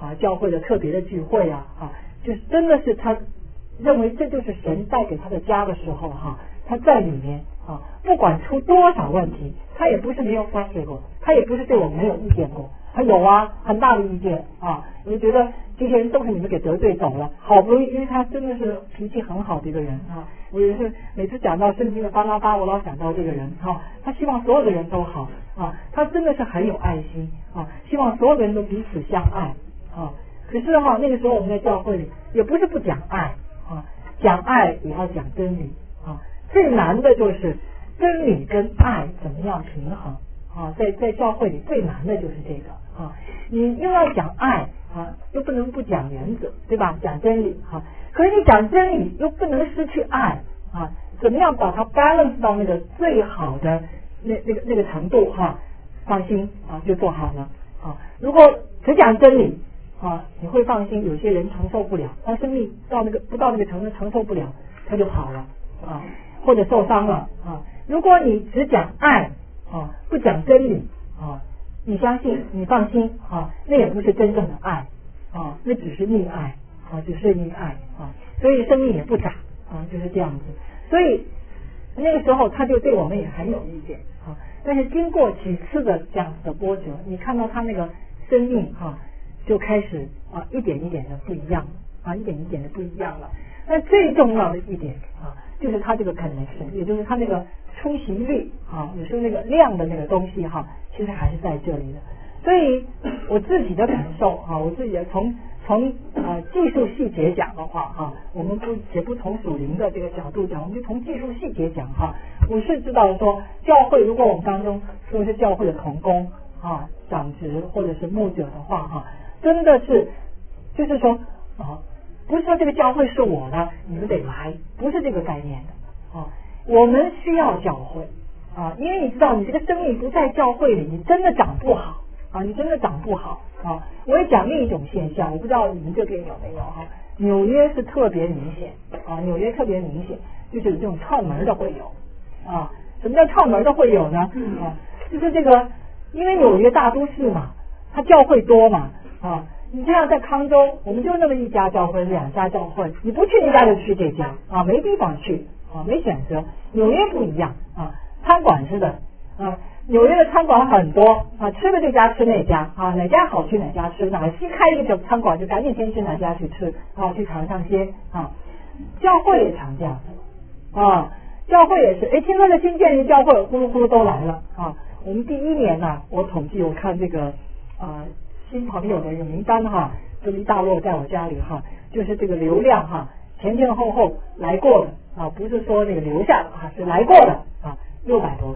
教会的特别的聚会就是真的是他认为这就是神带给他的家的时候他在里面不管出多少问题，他也不是没有发泄过，他也不是对我没有意见过，他有很大的意见我就觉得这些人都是你们给得罪走了，好不容易，因为他真的是脾气很好的一个人我也是每次讲到圣经的巴拉巴，我老想到这个人他希望所有的人都好他真的是很有爱心希望所有的人都彼此相爱可是那个时候我们在教会里也不是不讲爱讲爱也要讲真理最难的就是真理跟爱怎么样平衡在教会里最难的就是这个你又要讲爱又不能不讲原则，对吧？讲真理可是你讲真理又不能失去爱怎么样把它 balance 到那个最好的那个程度放心就做好了如果只讲真理你会放心，有些人承受不了，他生命不到那个程度承受不了，他就跑了或者受伤了如果你只讲爱不讲真理你相信你放心那也不是真正的爱那只是溺爱只是溺爱所以生命也不长就是这样子。所以那个时候他就对我们也很有意见但是经过几次的这样子的波折，你看到他那个生命就开始一点一点的不一样一点一点的不一样了。但最重要的一点就是他这个 connection， 也就是他那个出席率有时候那个量的那个东西其实还是在这里的。所以我自己的感受我自己的从技术细节讲的话我们且不从属灵的这个角度讲，我们就从技术细节讲我是知道说教会，如果我们当中说是教会的同工长职或者是牧者的话真的是就是说不是说这个教会是我的你们得来，不是这个概念的我们需要教会因为你知道你这个生命不在教会里，你真的长不好你真的长不好我也讲另一种现象，我不知道你们这边有没有纽约是特别明显纽约特别明显，就是有这种串门的会友什么叫串门的会友呢就是这个，因为纽约大都市嘛，它教会多嘛你这样在康州，我们就那么一家教会2家教会，你不去那家就去这家没地方去没选择。纽约不一样餐馆似的纽约的餐馆很多吃的这家吃那家哪家好去哪家吃，哪新开一个餐馆就赶紧先去哪家去吃去尝尝鲜教会也常这样教会也是听说这新建的教会呼噜呼噜都来了我们第1年我统计我看这个新朋友的一个名单这么一大摞在我家里就是这个流量前前后后来过的不是说那个留下的是来过的600多个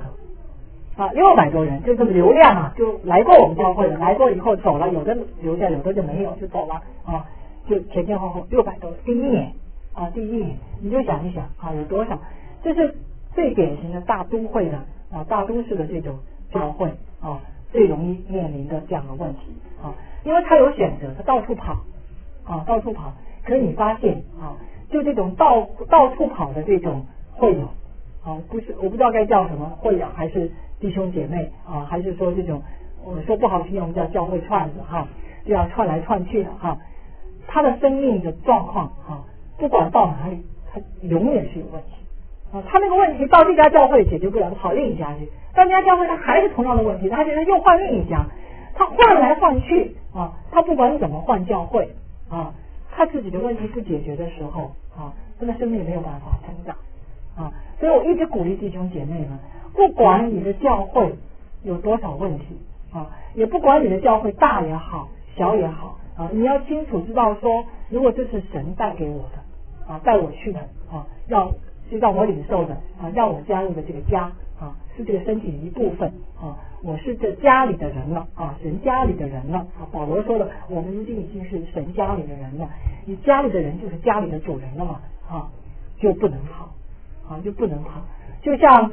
600多人，就这么流量就来过我们教会的，来过以后走了，有的留下，有的就没有就走了就前前后后600多，第1年第1年你就想一想有多少，这是最典型的大都会的大都市的这种教会最容易面临的这样的问题因为他有选择，他到处跑到处跑，可是你发现就这种到处跑的这种会友不是，我不知道该叫什么会友，还是弟兄姐妹还是说这种我说不好听，我们叫教会串子就要串来串去的他的生命的状况不管到哪里，他永远是有问题他那个问题到这家教会解决不了，他跑另一家去；到这家教会他还是同样的问题，他觉得又换另一家，他换来换去他不管怎么换教会他自己的问题不解决的时候他的生命没有办法成长所以我一直鼓励弟兄姐妹们，不管你的教会有多少问题也不管你的教会大也好小也好你要清楚知道说，如果这是神带给我的带我去的是让我领受的让我加入的这个家是这个身体的一部分我是这家里的人了神家里的人了保罗说了，我们如今已经是神家里的人了，你家里的人就是家里的主人了嘛就不能跑就不能跑，就像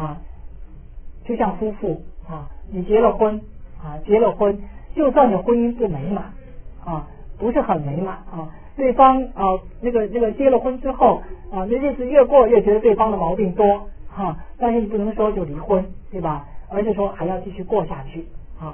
夫妇你结了婚就算你婚姻不美满不是很美满对方那个结了婚之后那日子越过越觉得对方的毛病多但是你不能说就离婚，对吧？而是说还要继续过下去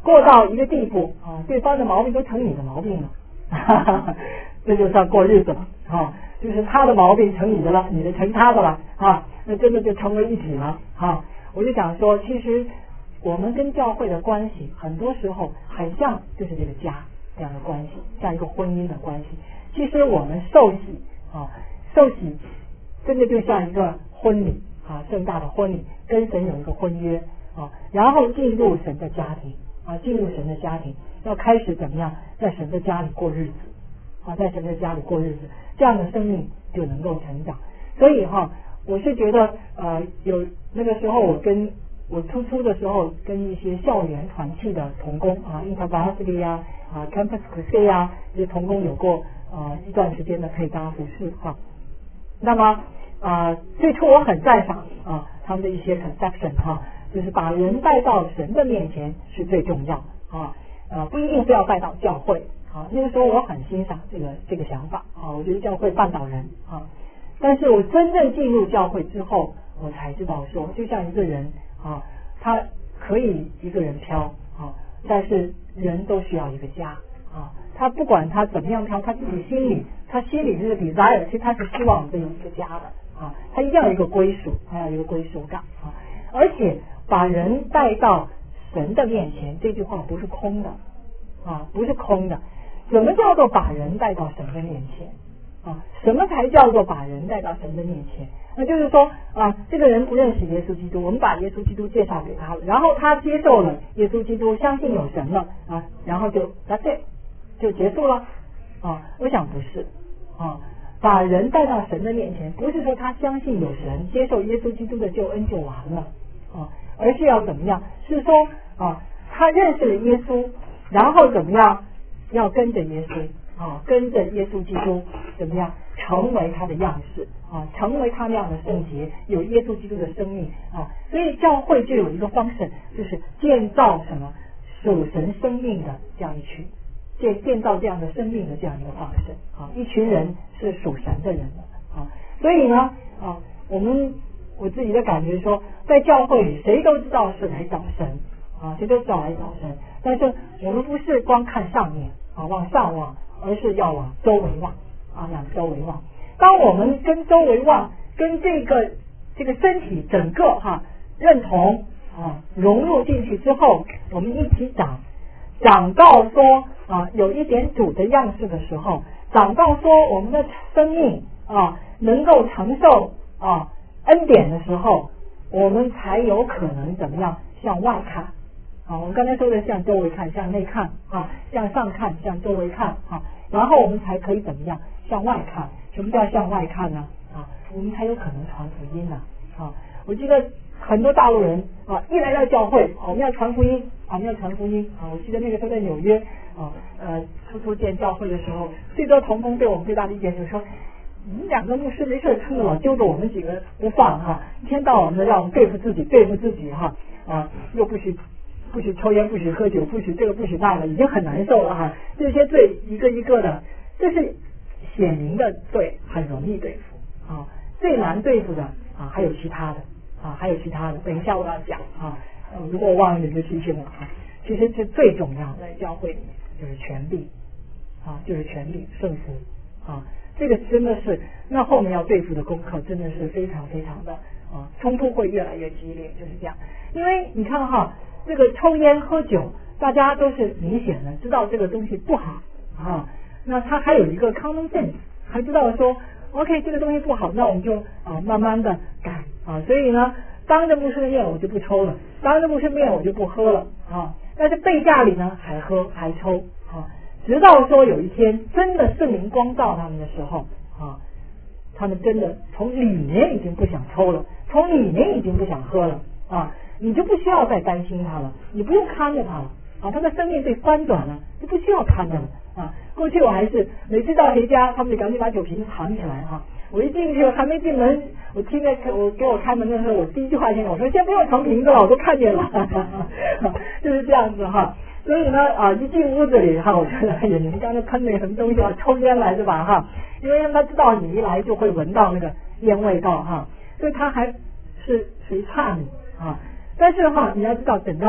过到一个地步啊，对方的毛病都成你的毛病了，这就算过日子了啊，就是他的毛病成你的了，你的成他的了啊，那真的就成为一体了啊。我就想说，其实我们跟教会的关系很多时候很像就是这个家这样的关系，像一个婚姻的关系。其实我们受洗啊，受洗真的就像一个婚礼啊，盛大的婚礼，跟神有一个婚约啊，然后进入神的家庭啊，进入神的家庭，要开始怎么样在神的家里过日子啊，在神的家里过日子，这样的生命就能够成长。所以我是觉得有那个时候我初的时候跟一些校园团契的同工啊 ，InterVarsity 啊，Campus Crusade 啊，这些同工有过一段时间的配搭服饰哈。那么最初我很赞赏他们的一些 conception 就是把人带到神的面前是最重要不一定是要带到教会那个时候我很欣赏这个想法我觉得教会绊倒人但是我真正进入教会之后，我才知道说，就像一个人他可以一个人飘但是人都需要一个家他不管他怎么样飘，他心里这个 desire， 其实他是希望有一个家的他一定要有一个归属，他要有一个归属感而且把人带到神的面前，这句话不是空的不是空的。什么叫做把人带到神的面前什么才叫做把人带到神的面前？那就是说这个人不认识耶稣基督，我们把耶稣基督介绍给他了，然后他接受了耶稣基督，相信有神了然后就 that's it， 就结束了我想不是把人带到神的面前，不是说他相信有神，接受耶稣基督的救恩就完了而是要怎么样？是说他认识了耶稣，然后怎么样？要跟着耶稣跟着耶稣基督怎么样成为他的样式成为他那样的圣洁，有耶稣基督的生命所以教会就有一个方式，就是建造什么属神生命的这样一群，建造这样的生命的这样一个方式一群人是属神的人了所以呢我自己的感觉说，在教会里谁都知道是来找神谁都知道来找神，但是我们不是光看上面往上望，而是要往周围望往周围望。当我们跟周围望，跟这个身体整个认同融入进去之后，我们一起长到说有一点主的样式的时候，长到说我们的生命能够承受恩典的时候，我们才有可能怎么样向外看我们刚才说的向周围看，向内看向上看，向周围看然后我们才可以怎么样向外看。什么叫向外看呢我们才有可能传福音我记得很多大陆人一来到教会我们要传福音我们要传福音我记得那个时候在纽约初建教会的时候，最多同工对我们最大的意见就是说，你们两个牧师没事撑着老揪着我们几个不放一天到晚的让我们对付自己又不许抽烟，不许喝酒，不许这个不许那个，已经很难受了这些罪一个一个的，这是显明的罪，很容易对付最难对付的还有其他的等一下我要讲如果我忘了你就提醒我其实是最重要的在教会里面就是权力就是权力顺服这个真的是那后面要对付的功课真的是非常非常的冲突会越来越激烈，就是这样。因为你看这个抽烟喝酒大家都是明显的知道这个东西不好那他还有一个 common sense， 还知道说 OK 这个东西不好，那我们就慢慢的改所以呢当着牧师的面我就不抽了，当着牧师面我就不喝了但是背架里呢还喝还抽直到说有一天真的圣灵光照他们的时候他们真的从里面已经不想抽了，从里面已经不想喝了你就不需要再担心他了，你不用看着他了他的生命被翻转了，就不需要看着了过去我还是每次到谁家他们就赶紧把酒瓶藏起来我一进去还没进门，我听着我给我开门的时候，我第一句话我说先不用藏瓶子了，我都看见了就是这样子所以呢一进屋子里我觉得你们刚才喷那个什么东西抽烟来着吧因为让他知道你一来就会闻到那个烟味道所以他还是属于差你但是你要知道等到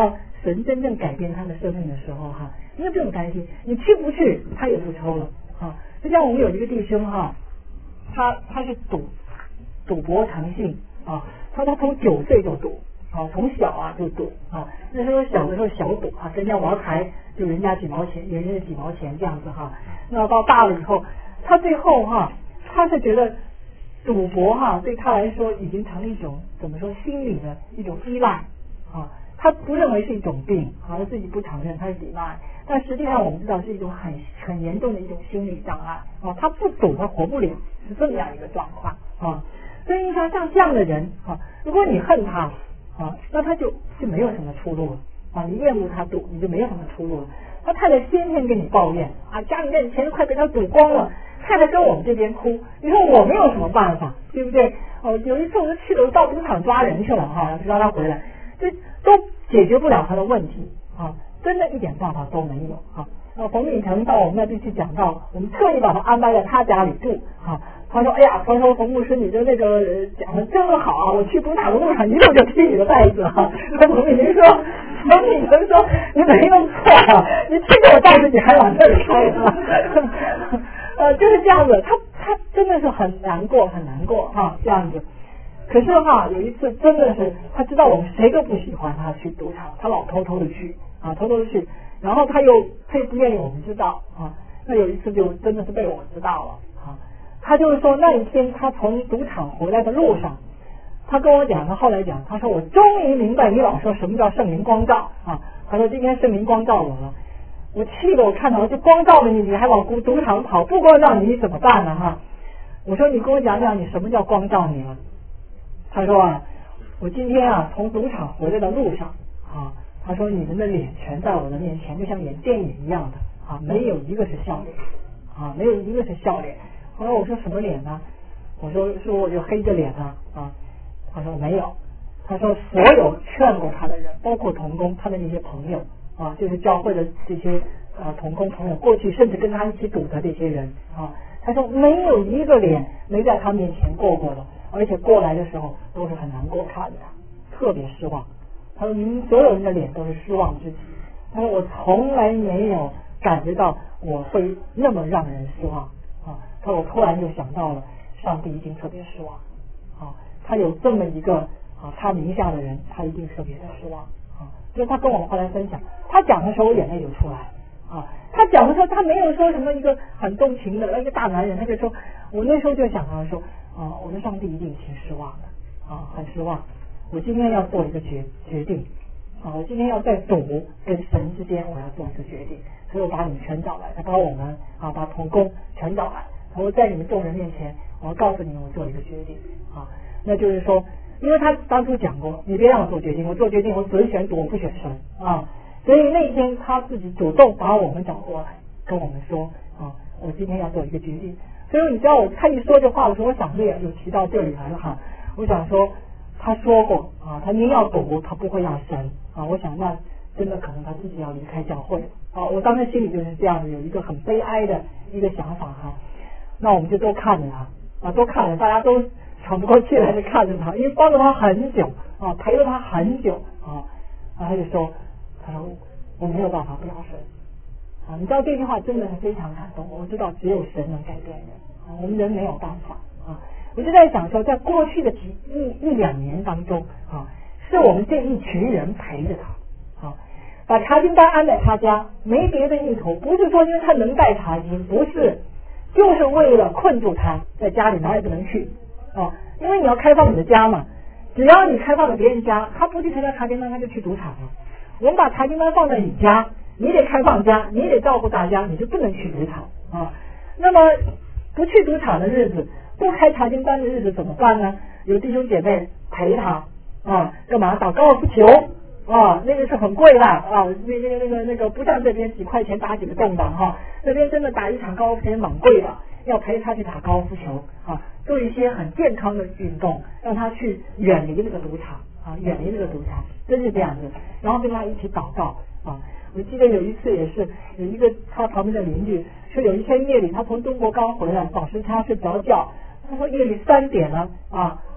神真正改变他的生命的时候哈，你就不用担心，你去不去他也不抽了啊。就像我们有一个弟兄哈，他是赌博成性啊，他从9岁就赌啊，从小就赌啊。那时候小的时候小赌啊，跟人家玩牌就人家几毛钱，人家几毛钱这样子哈。那到大了以后，他最后哈，他是觉得赌博哈对他来说已经成了一种怎么说心理的一种依赖啊。他不认为是一种病啊，他自己不承认他是依赖，但实际上我们知道是一种很严重的一种心理障碍啊。他不赌他活不了，是这么样一个状况啊。所以像这样的人啊，如果你恨他啊，那他就没有什么出路了啊。你厌恶他赌，你就没有什么出路了。他太太天天跟你抱怨啊，家里面钱快被他赌光了，太太跟我们这边哭，你说我没有什么办法，对不对？哦，有一次我就去了，到赌场抓人去了哈，就让他回来，这都解决不了他的问题啊，真的一点办法都没有啊。冯秉成到我们那边去讲道，我们特意把他安排在他家里住啊。他说：“哎呀，他说冯牧师，你的那个讲的真好啊！我去赌场的路上一路就踢你的袋子哈。”冯秉成说：“你没弄错啊，你踢着我袋子，你还往这里开啊？”就是这样子，他真的是很难过哈，这样子。可是哈，有一次真的是他知道我们谁都不喜欢他去赌场，他老偷偷的去啊，然后他又不愿意我们知道啊。那有一次就真的是被我们知道了啊。他就是说那一天他从赌场回来的路上，他跟我讲，他后来讲，他说我终于明白你老说什么叫圣灵光照啊。他说今天圣灵光照我了，我气得我看到就光照了你，你还往赌场跑，不光照你怎么办呢哈？我说你跟我讲讲你什么叫光照你了？他说啊，我今天从赌场回来的路上啊，他说你们的脸全在我的面前，就像演电影一样的啊，没有一个是笑脸啊，没有一个是笑脸。后来我说什么脸呢？我说我就黑着脸啊。他说没有，他说所有劝过他的人，包括同工他的那些朋友啊，就是教会的这些同工朋友，过去甚至跟他一起赌的这些人啊，他说没有一个脸没在他面前过的，而且过来的时候都是很难过看的，特别失望。他说你们所有人的脸都是失望之极。他说我从来没有感觉到我会那么让人失望啊。他说我突然就想到了上帝一定特别失望啊，他有这么一个他名下的人，他一定特别的失望啊。所以他跟我们后来分享，他讲的时候我眼泪就出来啊。他讲的时候他没有说什么一个很动情的一个大男人，他就说我那时候就想到说我的上帝一定挺失望的啊，很失望。我今天要做一个决定啊，我今天要在赌跟神之间我要做一个决定，所以我把你们全找来，他把我们把同工全找来，然后在你们众人面前我要告诉你们我做一个决定啊。那就是说，因为他当初讲过，你别让我做决定，我做决定我只选赌，我不选神啊。所以那一天他自己主动把我们找过来，跟我们说我今天要做一个决定。所以你知道他一说这话的时候，我想着也就提到这里来了哈。我想说他说过他宁要赌，他不会要神啊。我想那真的可能他自己要离开教会我当时心里就是这样有一个很悲哀的一个想法哈。那我们就都看着他都看着，大家都喘不过气来就看着他，因为帮了他很久陪了他很久然后他就说我没有办法不要神你知道这句话真的是非常感动。我知道只有神能改变人我们人没有办法我就在想说，在过去的一两年当中是我们这一群人陪着他把查经班安在他家，没别的意图，不是说因为他能带查经，不是，就是为了困住他在家里哪也不能去因为你要开放你的家嘛，只要你开放了别人家，他不去参加查经班，他就去赌场了。我们把查经班放在你家，你得开放家，你得照顾大家，你就不能去赌场那么不去赌场的日子，不开查经班的日子怎么办呢？有弟兄姐妹陪他干嘛？打高尔夫球那个是很贵的那个不像这边几块钱打几个洞的那边真的打一场高尔夫球蛮贵的，要陪他去打高尔夫球做一些很健康的运动，让他去远离那个赌场远离那个赌场，真是这样子。然后跟他一起祷告我记得有一次也是有一个他旁边的邻居说，有一天夜里他从中国刚回来，倒时差睡不着觉，他说夜里3点了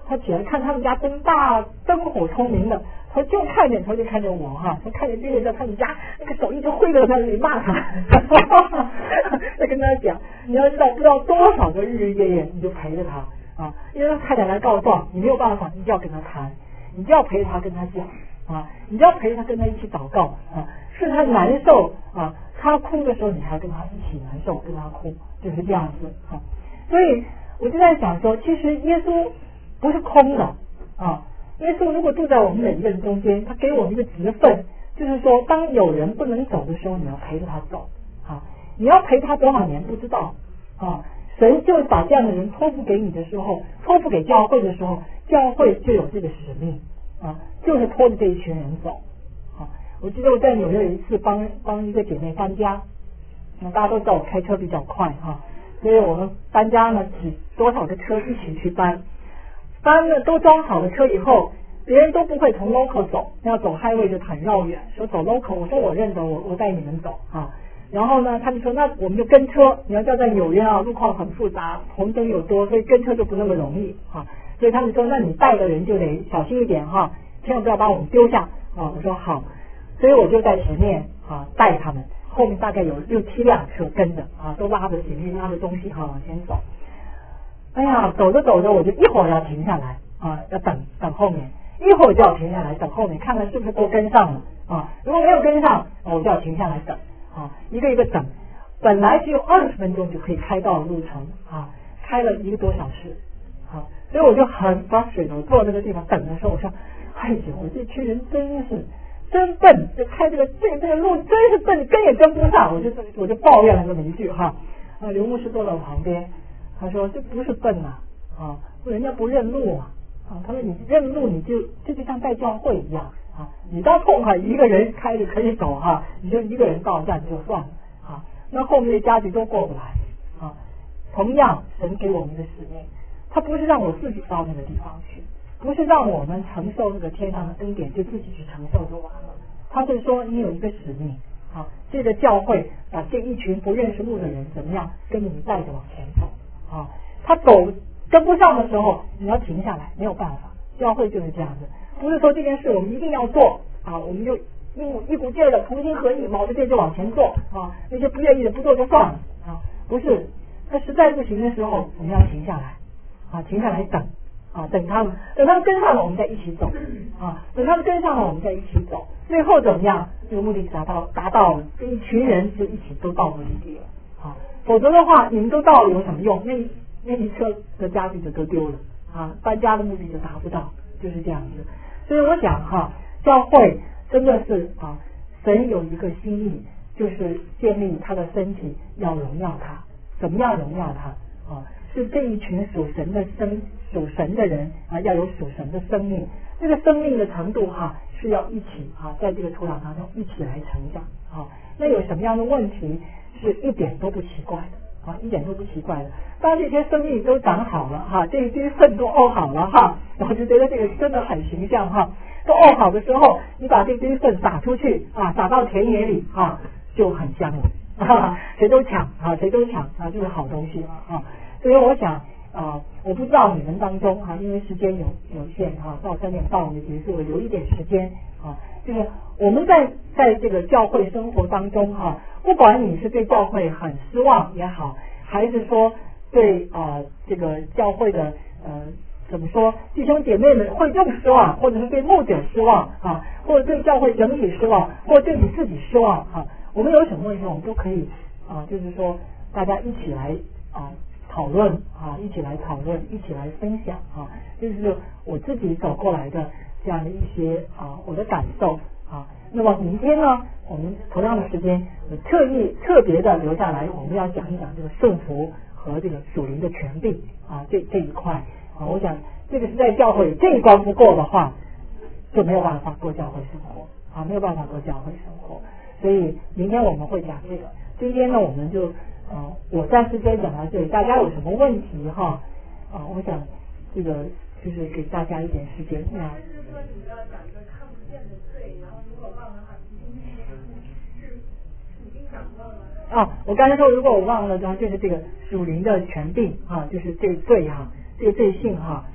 他起来看他们家灯大，灯火通明的，他就看见我哈，他看见这个在他们家那个手一直挥着在那里骂他，再跟他讲，你要知道不知道多少个日日夜夜你就陪着他啊，因为他太太来告状，你没有办法，你就要跟他谈，你就要陪他跟他讲啊，你就要陪他跟他一起祷告啊，是他难受啊，他哭的时候你还跟他一起难受，跟他哭，就是这样子啊。所以我就在想说，其实耶稣不是空的啊，耶稣如果住在我们每一个人中间，他给我们一个职分，就是说当有人不能走的时候，你要陪着他走啊，你要陪他多少年不知道啊，神就把这样的人托付给你的时候，托付给教会的时候，教会就有这个使命啊，就是拖着这一群人走啊。我记得我在纽约有一次帮一个姐妹搬家，大家都知道我开车比较快哈，所以我们搬家呢，挤多少个车一起去搬了都装好了车以后，别人都不会从 local 走，要走 highway 就很绕远，说走 local， 我说我认得，我带你们走啊。然后呢，他们说那我们就跟车，你要知道在纽约啊，路况很复杂，红灯有多，所以跟车就不那么容易啊。所以他们说，那你带的人就得小心一点哈，千万不要把我们丢下啊。我说好，所以我就在前面啊带他们，后面大概有6、7辆车跟着啊，都拉着行李拉着东西哈往前走。哎呀，走着走着我就一会儿要停下来啊，要等后面，一会儿就要停下来等后面，看看是不是都跟上了啊。如果没有跟上，我就要停下来等啊，一个一个等。本来只有20分钟就可以开到路程啊，开了1个多小时啊，所以我就很frustrated。我坐在那个地方等的时候，我说：“哎呦，我这群人真笨，这开这个路真是笨，跟也跟不上。”我就抱怨了这么一句哈。刘牧师坐在我旁边，他说：“这不是笨呐啊，人家不认路啊。他说你认路这就像带教会一样啊，你到后海一个人开着可以走哈，你就一个人到站就算了啊，那后面的家庭都过不来啊。同样，神给我们的使命，他不是让我自己到那个地方去，不是让我们承受那个天上的恩典就自己去承受就完了，他是说你有一个使命啊，这个教会把这一群不认识路的人怎么样跟着你带着往前走啊，他走跟不上的时候，你要停下来，没有办法。教会就是这样子，不是说这件事我们一定要做啊，我们就一股劲儿的同心合意，卯着劲就往前做啊。那些不愿意的不做就算了啊，不是。他实在不行的时候，我们要停下来啊，停下来等啊，等他们跟上了，我们再一起走啊，等他们跟上了，我们再一起走。最后怎么样？这个目的达到了，这一群人就一起都到目的地了啊。否则的话，你们都到了有什么用？那一车的家具就都丢了啊，搬家的目的就达不到，就是这样子。所以我想哈，教会真的是啊，神有一个心意，就是建立他的身体，要荣耀他。怎么样荣耀他啊？是这一群属神的人啊，要有属神的生命。这个生命的程度哈，是要一起啊，在这个土壤当中一起来成长啊。那有什么样的问题是一点都不奇怪的啊，一点都不奇怪的。当这些生命都长好了哈，这些粪都沤好了哈，我就觉得这个真的很形象哈。都沤好的时候，你把这堆粪撒出去啊，撒到田野里啊，就很香了。谁都抢啊，就是好东西啊。所以我想我不知道你们当中因为时间有限到3点半我们结束，我留一点时间就是我们在这个教会生活当中不管你是对教会很失望也好，还是说对这个教会的怎么说，弟兄姐妹们会众失望，或者是对牧者失望或者对教会整体失望，或者对你自己失望我们有什么问题，我们都可以就是说大家一起来讨论一起来讨论，一起来分享就是我自己走过来的这样的一些我的感受那么明天呢，我们同样的时间，我特别的留下来，我们要讲一讲这个顺服和这个属灵的权柄这一块我想这个是在教会这一关不过的话，就没有办法过教会生活没有办法过教会生活。所以明天我们会讲这个，今天呢我们就我暂时先讲到这里，大家有什么问题我想这个就是给大家一点时间就是说你要讲一个看不见的罪，然后如果忘了是已经讲过了我刚才说如果我忘了就是这个属灵的权柄就是这个罪这个罪性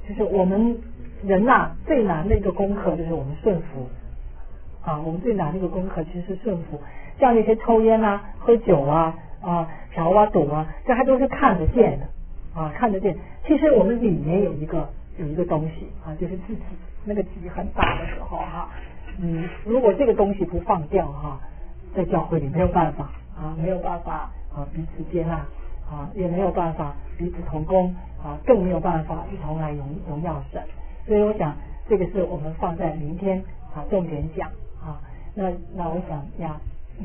就是我们人呐、最难的一个功课就是我们顺服啊，我们最难的一个功课其实是顺服。像那些抽烟啊、喝酒啊、嫖啊、赌啊，这还都是看得见的啊，看得见。其实我们里面有一个东西啊，就是自己那个己很大的时候哈，如果这个东西不放掉哈，在教会里没有办法啊，没有办法彼此接纳啊，也没有办法彼此同工啊，更没有办法一同来荣耀神。所以我想这个是我们放在明天重点讲啊。那我想呀，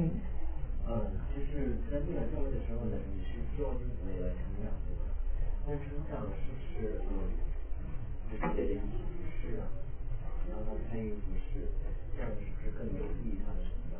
就是在进来教会的时候呢，你是希望自己未来成长，对吧？但成长是不是就是别人一起服侍啊，然后他参与服侍，这样是不是更有利于他的成长？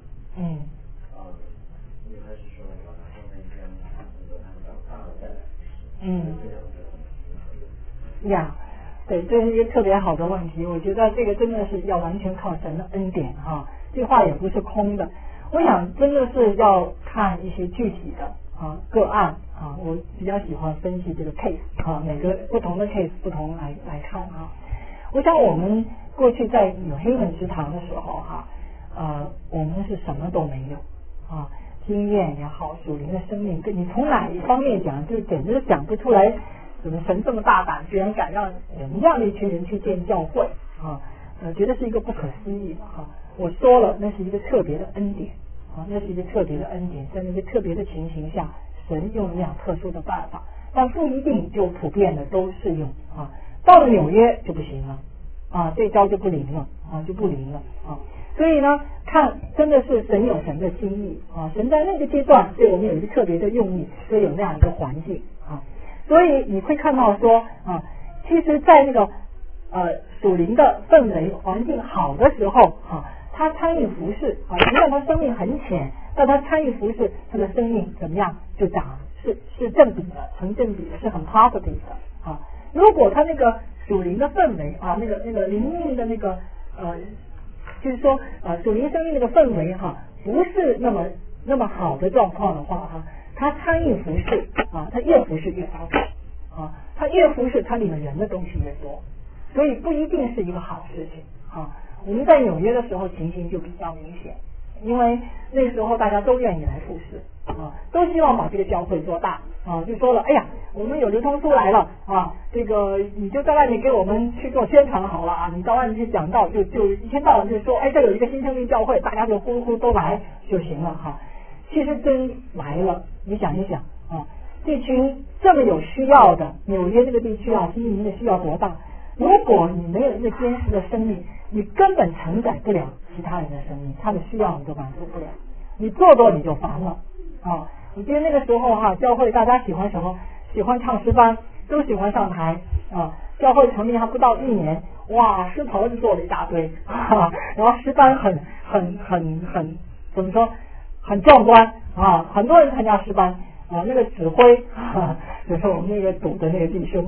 因为他是说把他放在这样等到他长大了再来服侍，这样子呀。对，这是一个特别好的问题。我觉得这个真的是要完全靠神的恩典哈，这话也不是空的。我想真的是要看一些具体的个案啊，我比较喜欢分析这个 case 每个不同的 case 不同来看啊。我想我们过去在有黑门食堂的时候我们是什么都没有经验也好，属灵的生命，你从哪一方面讲，就简直想不出来。怎么神这么大胆，居然敢让我们这样的一群人去建教会觉得是一个不可思议的我说了，那是一个特别的恩典那是一个特别的恩典，在那个特别的情形下，神用那样特殊的办法，但不一定就普遍的都适用到了纽约就不行了这招就不灵了就不灵了所以呢，看真的是神有神的心意神在那个阶段对我们有一个特别的用意，所以有那样一个环境所以你会看到说其实在那个属灵的氛围环境好的时候他参与服侍尽管他生命很浅，但他参与服侍，他的生命怎么样就长是正比的，成正比的，是很 positive 的如果他那个属灵的氛围那个灵命的那个就是说属灵生命那个氛围不是那么好的状况的话他参与服侍他越服侍越高他越服侍他里面人的东西越多，所以不一定是一个好事情我们在纽约的时候情形就比较明显，因为那时候大家都愿意来服侍都希望把这个教会做大就说了，哎呀，我们有流通书来了这个你就在外面给我们去做宣传好了你到外面去讲道，就一天到晚就说，这有一个新生命教会，大家就呼都来就行了其实真来了，你想一想这群这么有需要的纽约这个地区新移民的需要多大？如果你没有一个坚实的生命，你根本承载不了其他人的生命，他的需要你都满足不了，你做你就烦了我记得那个时候教会大家喜欢什么？喜欢唱诗班，都喜欢上台教会成立还不到1年，哇，诗头就做了一大堆然后诗班很怎么说，很壮观很多人参加诗班那个指挥就是我们那个赌的那个弟兄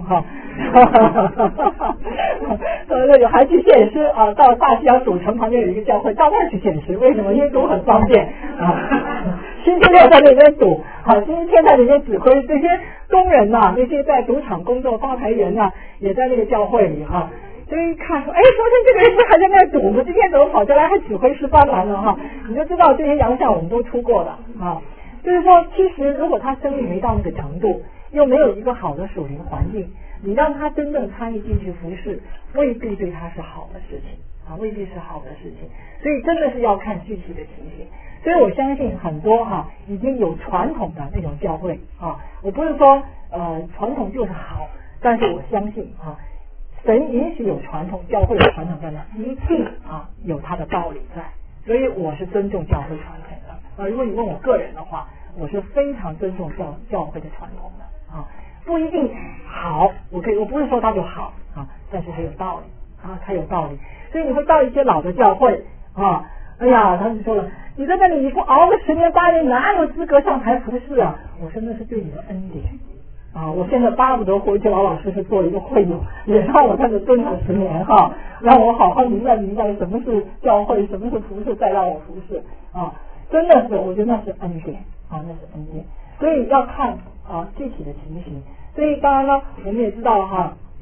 那个还去献诗到大西洋赌城旁边有一个教会，到那儿去献诗，为什么？因为赌很方便星期六在那边赌星期天在那边指挥，这些工人那些在赌场工作发牌员也在那个教会里所以看说，昨天这个人不还在那儿赌吗？今天怎么跑下来还指挥诗班来了你就知道这些洋相我们都出过的就是说，其实如果他生命没到那个程度，又没有一个好的属灵环境，你让他真正参与进去服侍，未必对他是好的事情未必是好的事情。所以真的是要看具体的情形。所以我相信很多已经有传统的那种教会我不是说传统就是好，但是我相信神允许有传统，教会的传统在那一定有它的道理在。所以我是尊重教会传统的如果你问我个人的话，我是非常尊重教会的传统的不一定好，我不是说它就好但是它有道理它有道理。所以你会到一些老的教会哎呀，他们说了，你在那里你不熬个10年8年，哪有资格上台服侍我说那是对你的恩典我现在巴不得回去老老实实做一个会友，也让我在这蹲了10年让我好好明白什么是教会，什么是服侍，再让我服侍真的是我觉得那是恩典那是恩典。所以要看具体的情形。所以当然了，我们也知道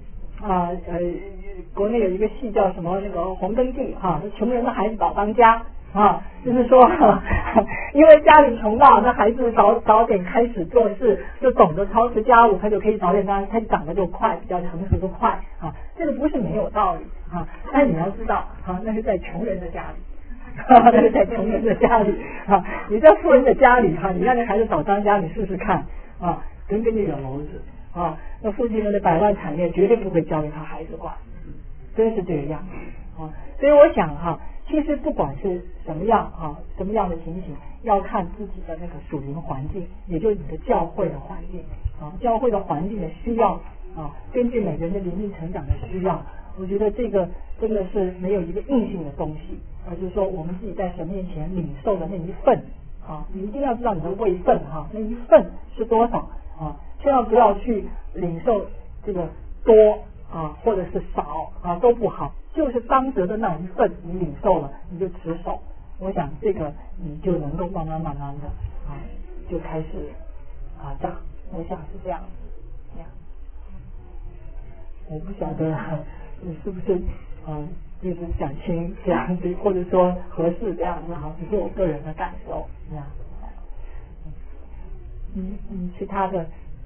国内有一个戏叫什么那个《红灯记》穷人的孩子早当家就是说因为家里穷到，那孩子早点开始做事，就懂得操持家务，他就可以早点他长得就快，比较成熟的快这个不是没有道理但你要知道那是在穷人的家里。那是在穷人的家里你在富人的家里你让那孩子早当家，你试试看跟你惹娄子那父亲们的百万产业绝对不会交给他孩子管，真是这个样所以我想其实不管是什么样的情形，要看自己的那个属灵环境，也就是你的教会的环境教会的环境的需要根据每个人的灵命成长的需要，我觉得这个真的是没有一个硬性的东西，而是说我们自己在神面前领受的那一份你一定要知道你的位份那一份是多少千万不要去领受这个多或者是少都不好，就是当得的那一份你领受了，你就持守，我想这个你就能够慢慢的就开始长，我想是这样子我不晓得你是不是就是想听这样子，或者说合适这样子只是我个人的感受其他的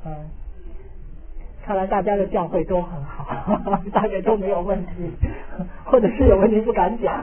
看来大家的教会都很好大概都没有问题或者是有问题不敢讲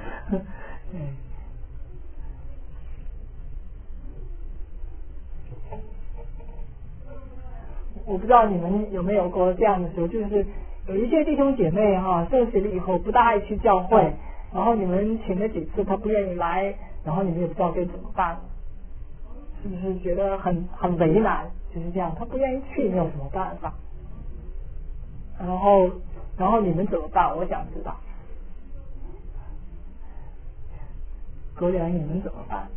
我不知道你们有没有过这样的时候，就是有一些弟兄姐妹受洗了以后不大爱去教会，然后你们请了几次他不愿意来，然后你们也不知道该怎么办，是不是觉得很为难？就是这样，他不愿意去，你有什么办法？然后你们怎么办？我想知道。国人你们怎么办？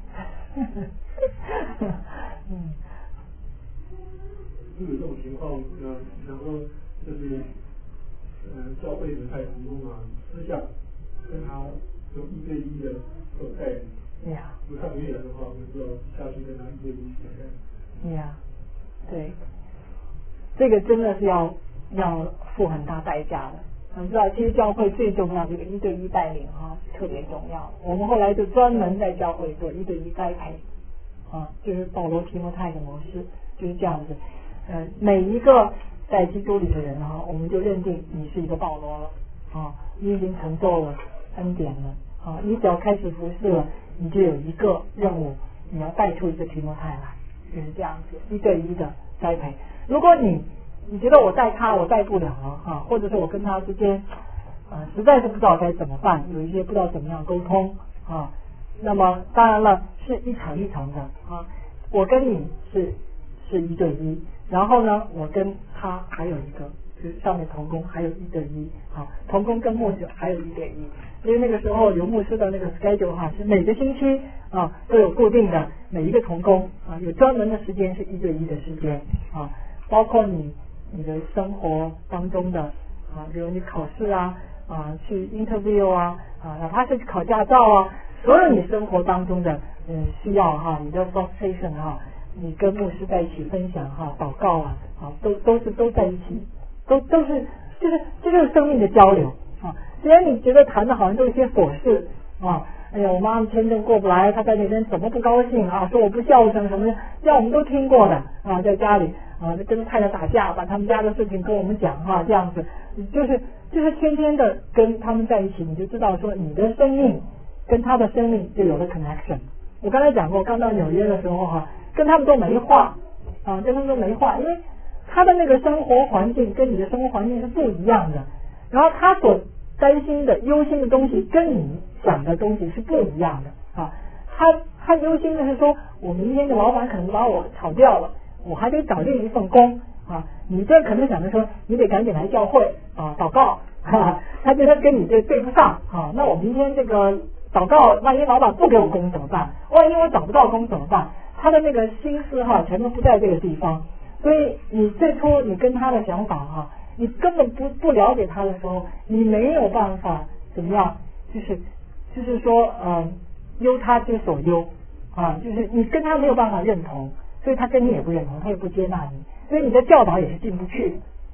有这种情况然后就是教会的太成功私下跟他就1对1的做代理不上月的话，我们就下去跟他1对1的代理对，这个真的是要付很大代价的。你知道，其实教会最重要这个1对1带领特别重要。我们后来就专门在教会做1对1栽培就是保罗提摩太的模式，就是这样子。每一个在基督里的人我们就认定你是一个保罗了你已经承受了恩典了你只要开始服侍了，你就有一个任务，你要带出一个提摩太来，就是这样子1对1的栽培。如果你觉得我带他我带不了了或者是我跟他之间实在是不知道该怎么办，有一些不知道怎么样沟通那么当然了是一层一层的我跟你是1对1，然后呢我跟他还有一个就是上面同工还有1对1同工跟牧师还有1对1，因为那个时候有牧师的那个 schedule 是每个星期都有固定的，每一个同工有专门的时间是1对1的时间包括你的生活当中的比如你考试去 interview 哪怕是考驾照所有你生活当中的需要你的 frustration你跟牧师在一起分享祷告都在一起，都是这就是生命的交流虽然你觉得谈的好像都是一些琐事哎呀，我妈妈签证过不来，她在那边怎么不高兴说我不孝顺什么的，这我们都听过的在家里跟太太打架，把他们家的事情跟我们讲这样子，就是天天的跟他们在一起，你就知道说你的生命跟他的生命就有了 connection。我刚才讲过，刚到纽约的时候跟他们都没话跟他们都没话，因为他的那个生活环境跟你的生活环境是不一样的，然后他所担心的忧心的东西跟你想的东西是不一样的他忧心的是说我明天的老板可能把我炒掉了，我还得找另一份工你这可能想着说你得赶紧来教会祷告他觉得跟你这对不上那我明天这个祷告，万一老板不给我工怎么办？万一我找不到工怎么办？他的那个心思全都不在这个地方，所以你最初你跟他的想法你根本不了解他的时候，你没有办法怎么样，就是说忧他之所忧就是你跟他没有办法认同，所以他跟你也不认同，他也不接纳你，所以你的教导也是进不去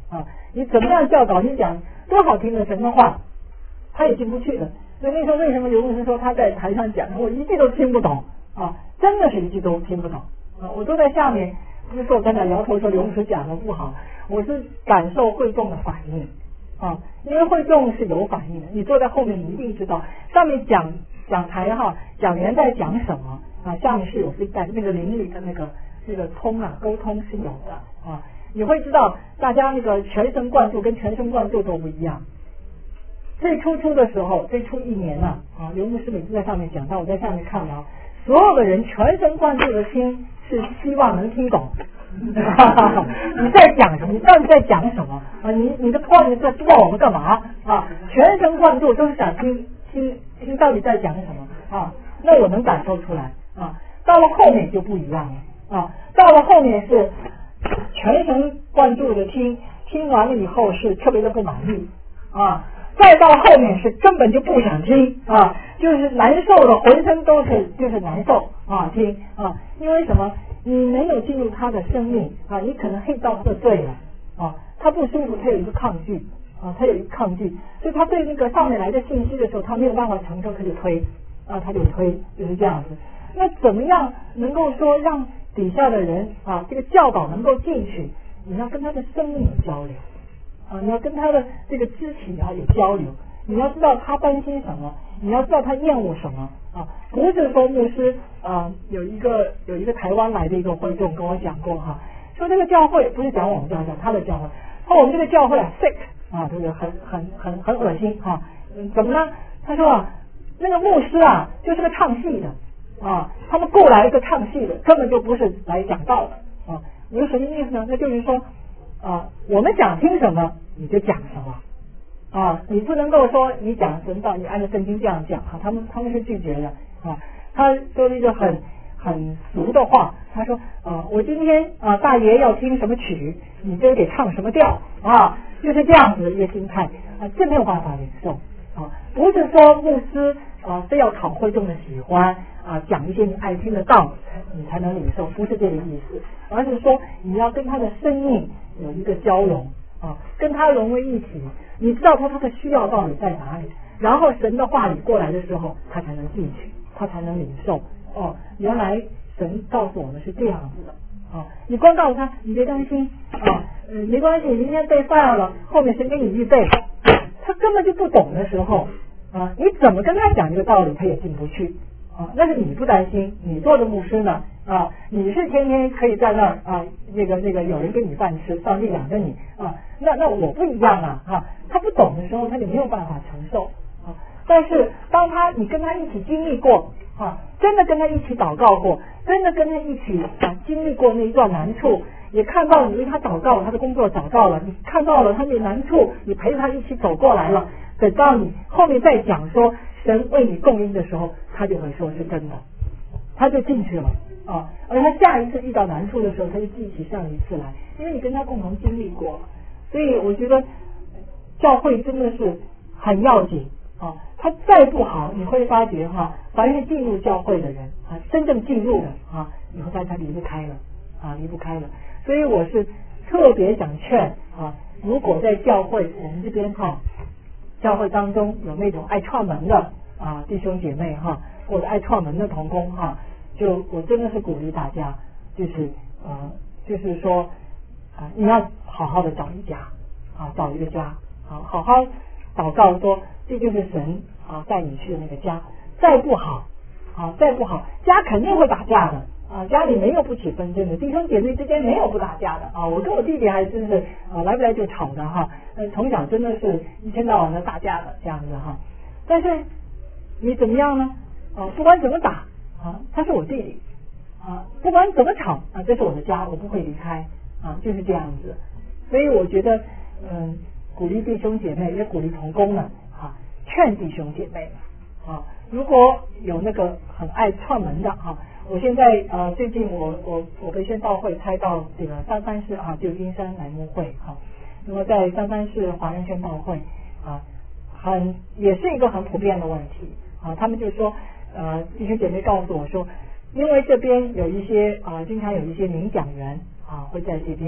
你怎么样教导，你讲多好听的神的话，他也进不去的。所以那时候为什么刘牧师说他在台上讲，我一句都听不懂真的是一句都听不懂我都在下面，不是说我在那摇头说刘牧师讲的不好，我是感受会众的反应因为会众是有反应的，你坐在后面你一定知道，上面讲台讲员在讲什么下面是有 feedback， 那个邻里的那个沟通是有的你会知道大家那个全神贯注跟全神贯注都不一样。最初的时候，最初1年刘牧师每次在上面讲到，我在下面看所有的人全神贯注的听，是希望能听懂你在讲什么，你到底在讲什么你的 point 在说我们干嘛全神贯注都是想听到底在讲什么那我能感受出来到了后面就不一样了到了后面是全神贯注的听完了以后是特别的不满意再到后面是根本就不想听就是难受的，浑身都是就是难受听因为什么？你没有进入他的生命你可能黑到他的罪了他不舒服，他有一个抗拒所以他对那个上面来的信息的时候，他没有办法承受，他就推就是这样子。那怎么样能够说让底下的人这个教导能够进去？你要跟他的生命有交流你要跟他的这个肢体有交流，你要知道他担心什么，你要知道他厌恶什么不是说牧师有一个台湾来的一个会众跟我讲过说这个教会不是讲我们教会，他的教会说我们这个教会sick这个很恶心怎么呢？他说那个牧师就是个唱戏的他们雇来一个唱戏的，根本就不是来讲道的你说什么意思呢？那就是说我们想听什么你就讲什么你不能够说你讲神道，你按照圣经这样讲他们是拒绝的他说了一个很俗的话，他说我今天大爷要听什么曲，你就得唱什么调就是这样子的一个心态这没有办法领受不是说牧师非要讨会众的喜欢讲一些你爱听的道你才能领受，不是这个意思，而是说你要跟他的生命有一个交融跟他融为一体，你知道他的需要到底在哪里，然后神的话语过来的时候，他才能进去，他才能领受原来神告诉我们是这样子的你光告诉他你别担心没关系，明天被 fire 了，后面神给你预备，他根本就不懂的时候你怎么跟他讲这个道理，他也进不去那是你不担心，你做的牧师呢你是天天可以在那儿那个有人给你饭吃，上帝养着你那我不一样他不懂的时候他就没有办法承受但是当你跟他一起经历过真的跟他一起祷告过，真的跟他一起经历过那一段难处，也看到你为他祷告，他的工作找到了，你看到了他的难处，你陪他一起走过来了，等到你后面再讲说神为你供应的时候，他就会说是真的，他就进去了而他下一次遇到难处的时候，他就记起上一次来，因为你跟他共同经历过，所以我觉得教会真的是很要紧他再不好，你会发觉凡是进入教会的人真正进入的以后他离不开了所以我是特别想劝如果在教会我们这边教会当中有那种爱串门的弟兄姐妹或者爱串门的同工就我真的是鼓励大家，就是说你要好好的找一家找一个家好好祷告说这就是神带你去的那个家，再不好家肯定会打架的家里没有不起纷争的，弟兄姐妹之间没有不打架的我跟我弟弟还真是来不来就吵的从小真的是一天到晚的打架的这样子但是你怎么样呢不管怎么打他是我弟弟不管怎么吵这是我的家，我不会离开就是这样子。所以我觉得鼓励弟兄姐妹，也鼓励同工们劝弟兄姐妹如果有那个很爱串门的我现在最近我被宣道会差到这个三藩市旧金山来牧会那么在三藩市华人宣道会也是一个很普遍的问题他们就说弟兄姐妹告诉我说，因为这边有一些经常有一些名讲员会在这边，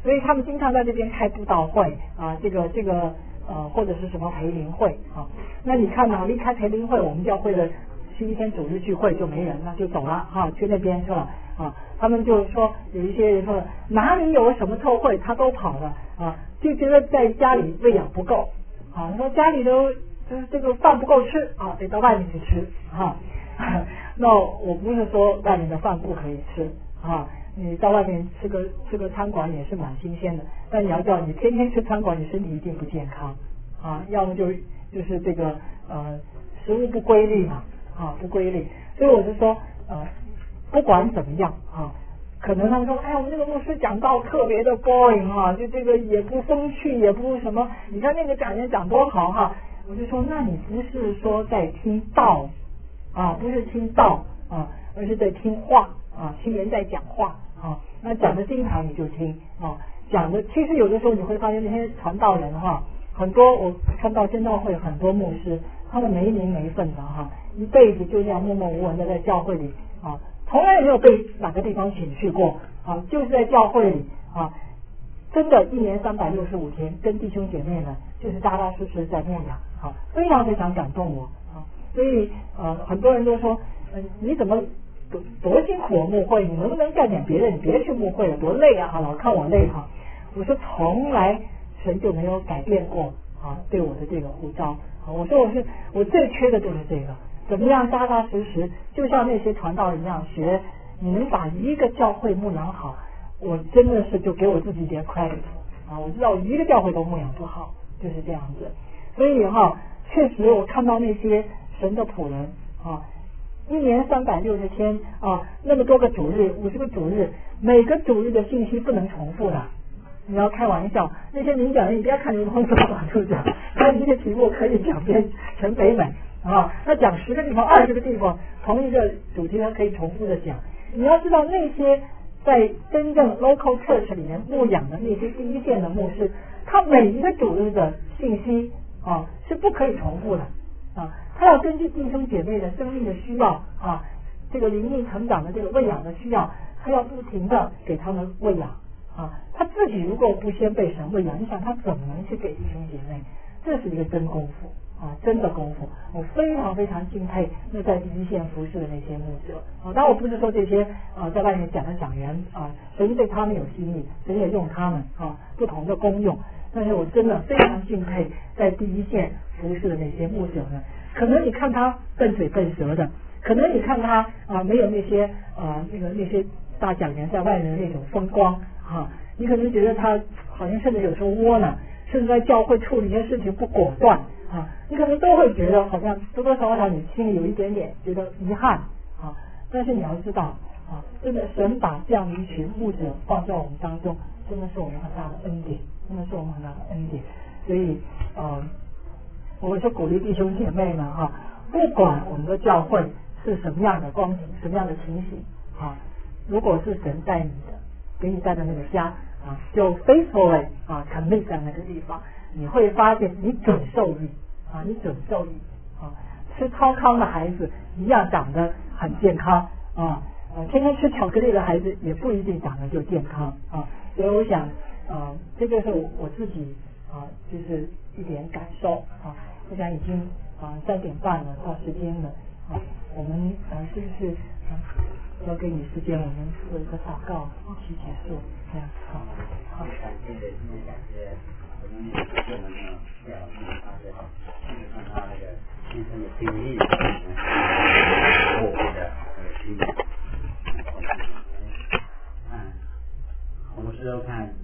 所以他们经常在这边开布道会啊，这个或者是什么培灵会啊。那你看呢，离开培灵会，我们教会的星期天主日聚会就没人了，就走了哈，去那边去了啊。他们就说有一些人说哪里有什么特会他都跑了啊，就觉得在家里喂养不够啊，说家里都就是这个饭不够吃啊，得到外面去吃啊。那我不是说外面的饭不可以吃啊，你到外面吃个餐馆也是蛮新鲜的，但你要知道你天天吃餐馆，你身体一定不健康啊，要么就是这个食物不规律嘛啊，不规律。所以我就说不管怎么样啊，可能他们说哎，我们这个牧师讲道特别的 boring 啊，就这个也不风趣，也不什么，你看那个讲员讲多好哈。我就说那你不是说在听道啊，不是听道啊，而是在听话啊，听人在讲话啊。那讲的精彩你就听啊，讲的其实有的时候你会发现那些传道人哈，很多我看到宣道会很多牧师，他们没名没分的哈，一辈子就这样默默无闻的在教会里啊，从来没有被哪个地方请去过啊，就是在教会里啊，真的一年365天跟弟兄姐妹们就是扎扎实实在牧养啊，非常非常感动我啊。所以很多人都说你怎么多辛苦啊牧会，你能不能干点别的，你别去牧会了，多累啊，老看我累哈。我说从来神就没有改变过啊对我的这个呼召啊，我说我最缺的就是这个，怎么样扎扎实实就像那些传道人一样学，你能把一个教会牧养好，我真的是就给我自己一点 credit 啊，我知道我一个教会都牧养不好，就是这样子。所以哈，确实我看到那些神的仆人啊，一年360天啊，那么多个主日，50个主日，每个主日的信息不能重复的。你要开玩笑，那些名讲人，你不要看流通说法就讲，他一个题目可以讲遍全北美啊，他讲10个地方、20个地方，同一个主题他可以重复的讲。你要知道那些在真正 local church 里面牧养的那些第一线的牧师，他每一个主日的信息啊是不可以重复的啊，他要根据弟兄姐妹的生命的需要啊，这个灵命成长的这个喂养的需要，他要不停的给他们喂养啊，他自己如果不先被神喂养，你想他怎么能去给弟兄姐妹？这是一个真功夫啊，真的功夫，我非常非常敬佩那在第一线服侍的那些牧者啊。当然我不是说这些在外面讲的讲员啊，神对他们有心意，神也用他们啊不同的功用，但是我真的非常敬佩在第一线服侍的那些牧者呢。可能你看他笨嘴笨舌的，可能你看他没有那些那些大讲员在外面的那种风光啊，你可能觉得他好像甚至有时候窝囊，甚至在教会处理一些事情不果断啊，你可能都会觉得好像多多少少你心里有一点点觉得遗憾啊。但是你要知道啊，真的神把这样的一群牧者放在我们当中，真的是我们很大的恩典，真的是我们很大的恩典。所以我是鼓励弟兄姐妹们哈，不管我们的教会是什么样的光景，什么样的情形啊，如果是神带你的，给你带的那个家啊，就 faithfully commit 在那个地方，你会发现你准受益啊，你准受益啊。吃超康的孩子一样长得很健康啊，天天吃巧克力的孩子也不一定长得就健康啊。所以我想这就是我自己就是一点感受啊。我想已经3点半了，到时间了啊，我们是不是要给你时间，我们做一个祷告一起结束，这样好。 感谢我们对我们的表现，就是看他那个亲身的经历，后悔的经历。我们事后看。